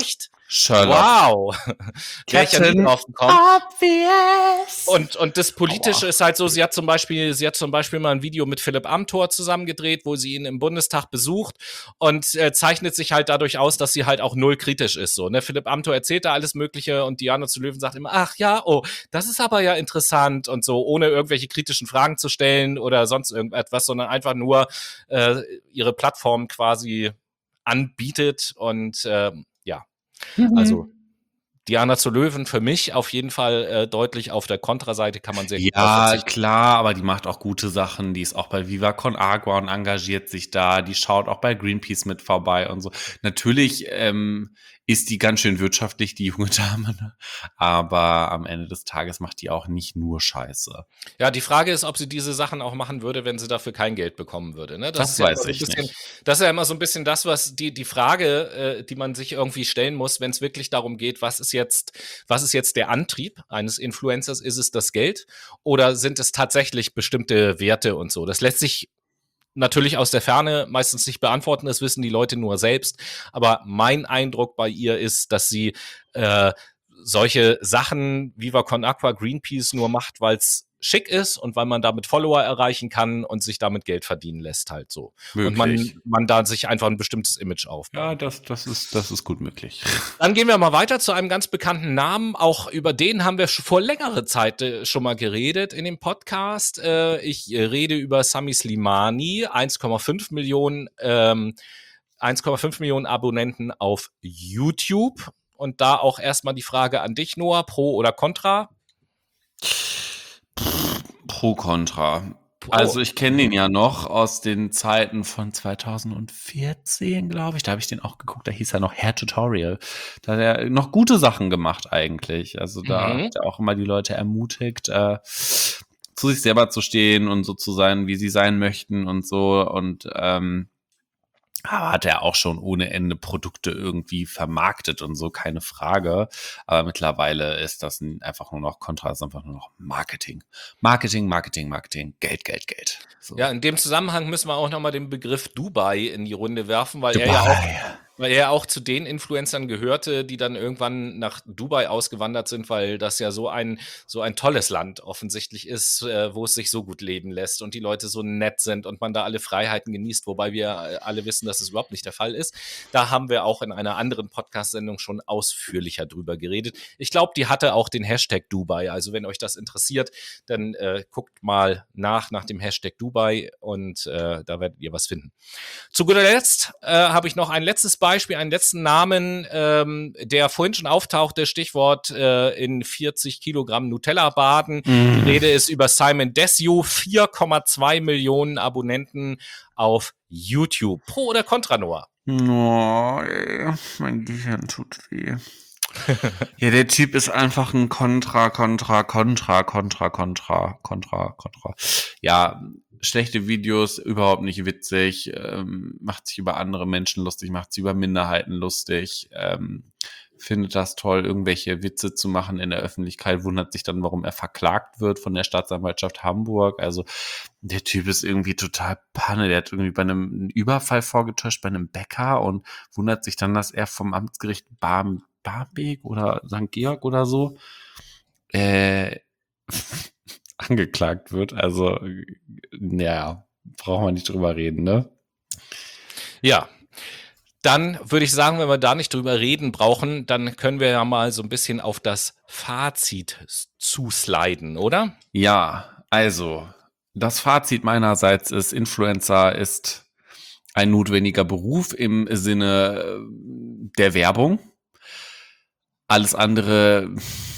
Sherlock. Wow. Wäre ich ja nie Captain drauf gekommen. Obvious. Und, und das Politische Aua. ist halt so, sie hat zum Beispiel, sie hat zum Beispiel mal ein Video mit Philipp Amthor zusammengedreht, wo sie ihn im Bundestag besucht und äh, zeichnet sich halt dadurch aus, dass sie halt auch null kritisch ist. So, ne? Philipp Amthor erzählt da alles Mögliche und Diana zu Löwen sagt immer, ach ja, oh, das ist aber ja interessant und so, ohne irgendwelche kritischen Fragen zu stellen oder sonst irgendetwas, sondern einfach nur äh, ihre Plattform quasi anbietet und äh, ja, Mhm. also Diana zu Löwen für mich auf jeden Fall äh, deutlich auf der Kontraseite, kann man sehr gut drauf Ja, verzichten. klar, aber die macht auch gute Sachen. Die ist auch bei Viva Con Agua und engagiert sich da. Die schaut auch bei Greenpeace mit vorbei und so. Natürlich ähm, ist die ganz schön wirtschaftlich, die junge Dame. Ne? Aber am Ende des Tages macht die auch nicht nur Scheiße. Ja, die Frage ist, ob sie diese Sachen auch machen würde, wenn sie dafür kein Geld bekommen würde. Ne? Das ist ja weiß immer so ein ich bisschen, nicht. Das ist ja immer so ein bisschen das, was die, die Frage, äh, die man sich irgendwie stellen muss, wenn es wirklich darum geht, was ist jetzt, was ist jetzt der Antrieb eines Influencers? Ist es das Geld oder sind es tatsächlich bestimmte Werte und so? Das lässt sich natürlich aus der Ferne meistens nicht beantworten, das wissen die Leute nur selbst. Aber mein Eindruck bei ihr ist, dass sie äh, solche Sachen Viva Con Aqua, Greenpeace nur macht, weil es schick ist und weil man damit Follower erreichen kann und sich damit Geld verdienen lässt halt so. Möglich. Und man, man da sich einfach ein bestimmtes Image aufbaut. Ja, das, das, ist, das ist gut möglich. Dann gehen wir mal weiter zu einem ganz bekannten Namen. Auch über den haben wir vor längerer Zeit äh, schon mal geredet in dem Podcast. Äh, ich äh, rede über Sami Slimani, eins Komma fünf Millionen, ähm, eins Komma fünf Millionen Abonnenten auf YouTube. Und da auch erstmal die Frage an dich, Noah, pro oder contra? Pro Contra. Pro. Also ich kenne den ja noch aus den Zeiten von zweitausendvierzehn, glaube ich. Da habe ich den auch geguckt. Da hieß er noch Hair Tutorial. Da hat er noch gute Sachen gemacht eigentlich. Also da Mhm. hat er auch immer die Leute ermutigt, äh, zu sich selber zu stehen und so zu sein, wie sie sein möchten und so. Und ähm, aber hat er auch schon ohne Ende Produkte irgendwie vermarktet und so, keine Frage. Aber mittlerweile ist das einfach nur noch Kontra, ist einfach nur noch Marketing. Marketing, Marketing, Marketing, Geld, Geld, Geld. So. Ja, in dem Zusammenhang müssen wir auch nochmal den Begriff Dubai in die Runde werfen, weil er ja auch, weil er auch zu den Influencern gehörte, die dann irgendwann nach Dubai ausgewandert sind, weil das ja so ein, so ein tolles Land offensichtlich ist, äh, wo es sich so gut leben lässt und die Leute so nett sind und man da alle Freiheiten genießt, wobei wir äh, alle wissen, dass es überhaupt nicht der Fall ist. Da haben wir auch in einer anderen Podcast-Sendung schon ausführlicher drüber geredet. Ich glaube, die hatte auch den Hashtag Dubai. Also wenn euch das interessiert, dann äh, guckt mal nach, nach dem Hashtag Dubai und äh, da werdet ihr was finden. Zu guter Letzt äh, habe ich noch ein letztes Beispiel, einen letzten Namen, ähm, der vorhin schon auftauchte, Stichwort äh, in vierzig Kilogramm Nutella baden. Mm. Die Rede ist über Simon Desue, vier Komma zwei Millionen Abonnenten auf YouTube. Pro oder contra, Noah? Oh, ey, mein Gehirn tut weh. Ja, der Typ ist einfach ein Kontra, Kontra, Kontra, Kontra, Kontra, Kontra, Kontra. Ja, schlechte Videos, überhaupt nicht witzig, ähm, macht sich über andere Menschen lustig, macht sich über Minderheiten lustig, ähm, findet das toll, irgendwelche Witze zu machen in der Öffentlichkeit, wundert sich dann, warum er verklagt wird von der Staatsanwaltschaft Hamburg. Also der Typ ist irgendwie total Panne, der hat irgendwie bei einem Überfall vorgetäuscht, bei einem Bäcker und wundert sich dann, dass er vom Amtsgericht Barm Barmbek oder Sankt Georg oder so äh, angeklagt wird. Also, ja, brauchen wir nicht drüber reden, ne? Ja, dann würde ich sagen, wenn wir da nicht drüber reden brauchen, dann können wir ja mal so ein bisschen auf das Fazit zusliden, oder? Ja, also, das Fazit meinerseits ist, Influencer ist ein notwendiger Beruf im Sinne der Werbung. Alles andere,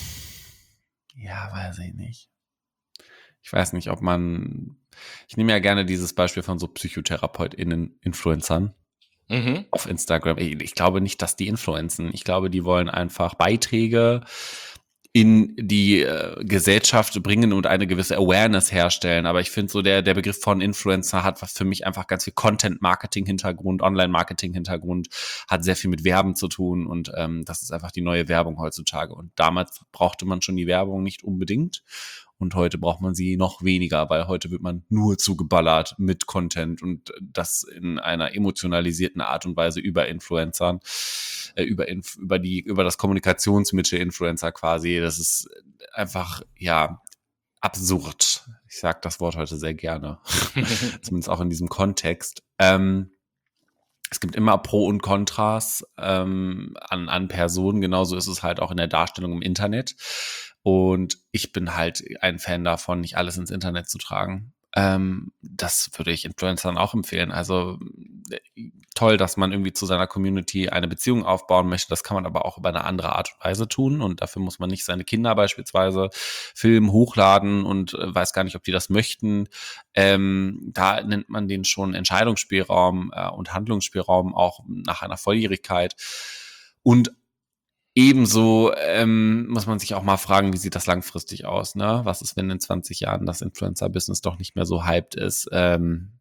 ja, weiß ich nicht. Ich weiß nicht, ob man, ich nehme ja gerne dieses Beispiel von so PsychotherapeutInnen, Influencern Mhm. auf Instagram. Ich, ich glaube nicht, dass die influenzen. Ich glaube, die wollen einfach Beiträge in die äh, Gesellschaft bringen und eine gewisse Awareness herstellen. Aber ich finde so, der, der Begriff von Influencer hat für mich einfach ganz viel Content-Marketing-Hintergrund, Online-Marketing-Hintergrund, hat sehr viel mit Werben zu tun und ähm, das ist einfach die neue Werbung heutzutage. Und damals brauchte man schon die Werbung nicht unbedingt und heute braucht man sie noch weniger, weil heute wird man nur zugeballert mit Content und das in einer emotionalisierten Art und Weise über Influencern. äh, über, Inf- über, die, über das Kommunikationsmittel Influencer quasi. Das ist einfach, ja, absurd. Ich sage das Wort heute sehr gerne. Zumindest auch in diesem Kontext. Ähm, es gibt immer Pro und Kontras ähm, an, an Personen. Genauso ist es halt auch in der Darstellung im Internet. Und ich bin halt ein Fan davon, nicht alles ins Internet zu tragen. Ähm, das würde ich Influencern auch empfehlen. Also toll, dass man irgendwie zu seiner Community eine Beziehung aufbauen möchte. Das kann man aber auch über eine andere Art und Weise tun. Und dafür muss man nicht seine Kinder beispielsweise filmen, hochladen und äh, weiß gar nicht, ob die das möchten. Ähm, da nennt man den schon Entscheidungsspielraum äh, und Handlungsspielraum auch nach einer Volljährigkeit. Und ebenso ähm, muss man sich auch mal fragen, wie sieht das langfristig aus, ne? Was ist, wenn in zwanzig Jahren das Influencer-Business doch nicht mehr so hyped ist? Ähm,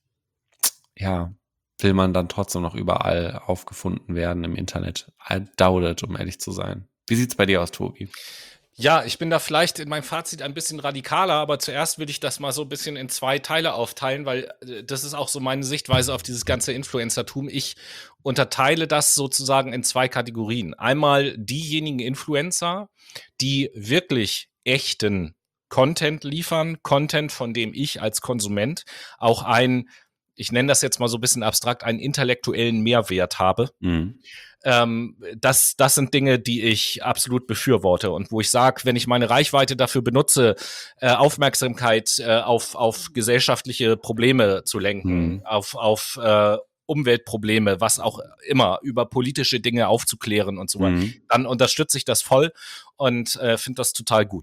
ja, will man dann trotzdem noch überall aufgefunden werden im Internet? I doubt it, um ehrlich zu sein. Wie sieht's bei dir aus, Tobi? Ja, ich bin da vielleicht in meinem Fazit ein bisschen radikaler, aber zuerst will ich das mal so ein bisschen in zwei Teile aufteilen, weil äh, das ist auch so meine Sichtweise auf dieses ganze Influencertum. Ich unterteile das sozusagen in zwei Kategorien. Einmal diejenigen Influencer, die wirklich echten Content liefern, Content, von dem ich als Konsument auch einen, ich nenne das jetzt mal so ein bisschen abstrakt, einen intellektuellen Mehrwert habe. Mhm. Ähm, das, das sind Dinge, die ich absolut befürworte und wo ich sage, wenn ich meine Reichweite dafür benutze, äh, Aufmerksamkeit äh, auf, auf gesellschaftliche Probleme zu lenken, Mhm. auf, auf äh, Umweltprobleme, was auch immer, über politische Dinge aufzuklären und so weiter, Mhm. dann unterstütze ich das voll und äh, finde das total gut.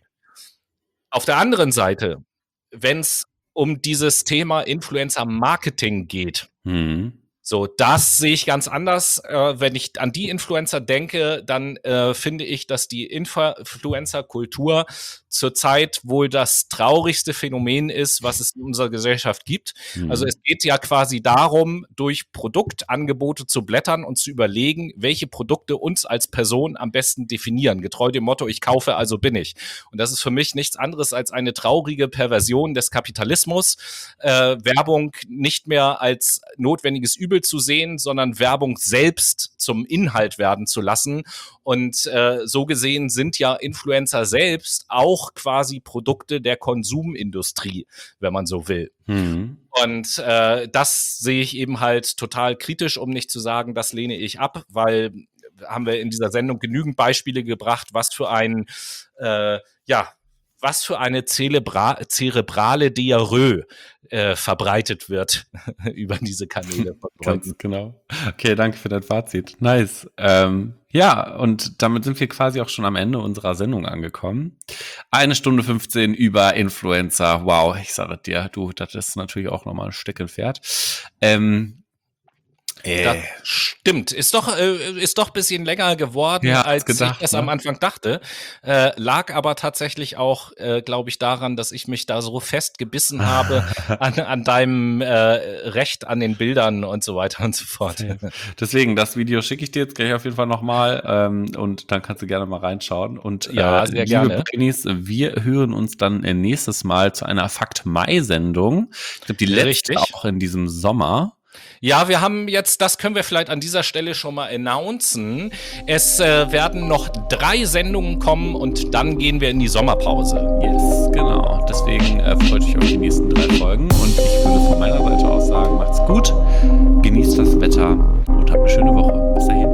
Auf der anderen Seite, wenn es um dieses Thema Influencer-Marketing geht, Mhm. so, das sehe ich ganz anders. Äh, wenn ich an die Influencer denke, dann äh, finde ich, dass die Influencer-Kultur zurzeit wohl das traurigste Phänomen ist, was es in unserer Gesellschaft gibt. Mhm. Also es geht ja quasi darum, durch Produktangebote zu blättern und zu überlegen, welche Produkte uns als Person am besten definieren. Getreu dem Motto, ich kaufe, also bin ich. Und das ist für mich nichts anderes als eine traurige Perversion des Kapitalismus. Äh, Werbung nicht mehr als notwendiges Übel zu sehen, sondern Werbung selbst zum Inhalt werden zu lassen. Und äh, so gesehen sind ja Influencer selbst auch quasi Produkte der Konsumindustrie, wenn man so will. Mhm. Und äh, das sehe ich eben halt total kritisch, um nicht zu sagen, das lehne ich ab, weil haben wir in dieser Sendung genügend Beispiele gebracht, was für ein, äh, ja, was für eine Zelebra- zerebrale Diarrhoe äh, verbreitet wird über diese Kanäle von Leuten. Ganz genau. Okay, danke für dein Fazit. Nice. Ähm, ja, und damit sind wir quasi auch schon am Ende unserer Sendung angekommen. Eine Stunde fünfzehn über Influencer. Wow, ich sage dir, du, das ist natürlich auch nochmal ein Steckenpferd. Ähm, Das stimmt. Ist doch, äh, ist doch ein bisschen länger geworden, Ja, als gedacht, ich das ne? am Anfang dachte. Äh, lag aber tatsächlich auch, äh, glaube ich, daran, dass ich mich da so fest gebissen habe an, an deinem äh, Recht an den Bildern und so weiter und so fort. Deswegen, das Video schicke ich dir jetzt gleich auf jeden Fall nochmal ähm, und dann kannst du gerne mal reinschauen. Und Ja, äh, sehr liebe gerne. Brainis, wir hören uns dann äh, nächstes Mal zu einer Fakt-Mai-Sendung. Ich glaube, die letzte Richtig. auch in diesem Sommer. Ja, wir haben jetzt, das können wir vielleicht an dieser Stelle schon mal announcen. Es äh, werden noch drei Sendungen kommen und dann gehen wir in die Sommerpause. Yes, genau. Deswegen äh, freut euch auf die nächsten drei Folgen und ich würde von meiner Seite aus sagen, macht's gut, genießt das Wetter und habt eine schöne Woche. Bis dahin.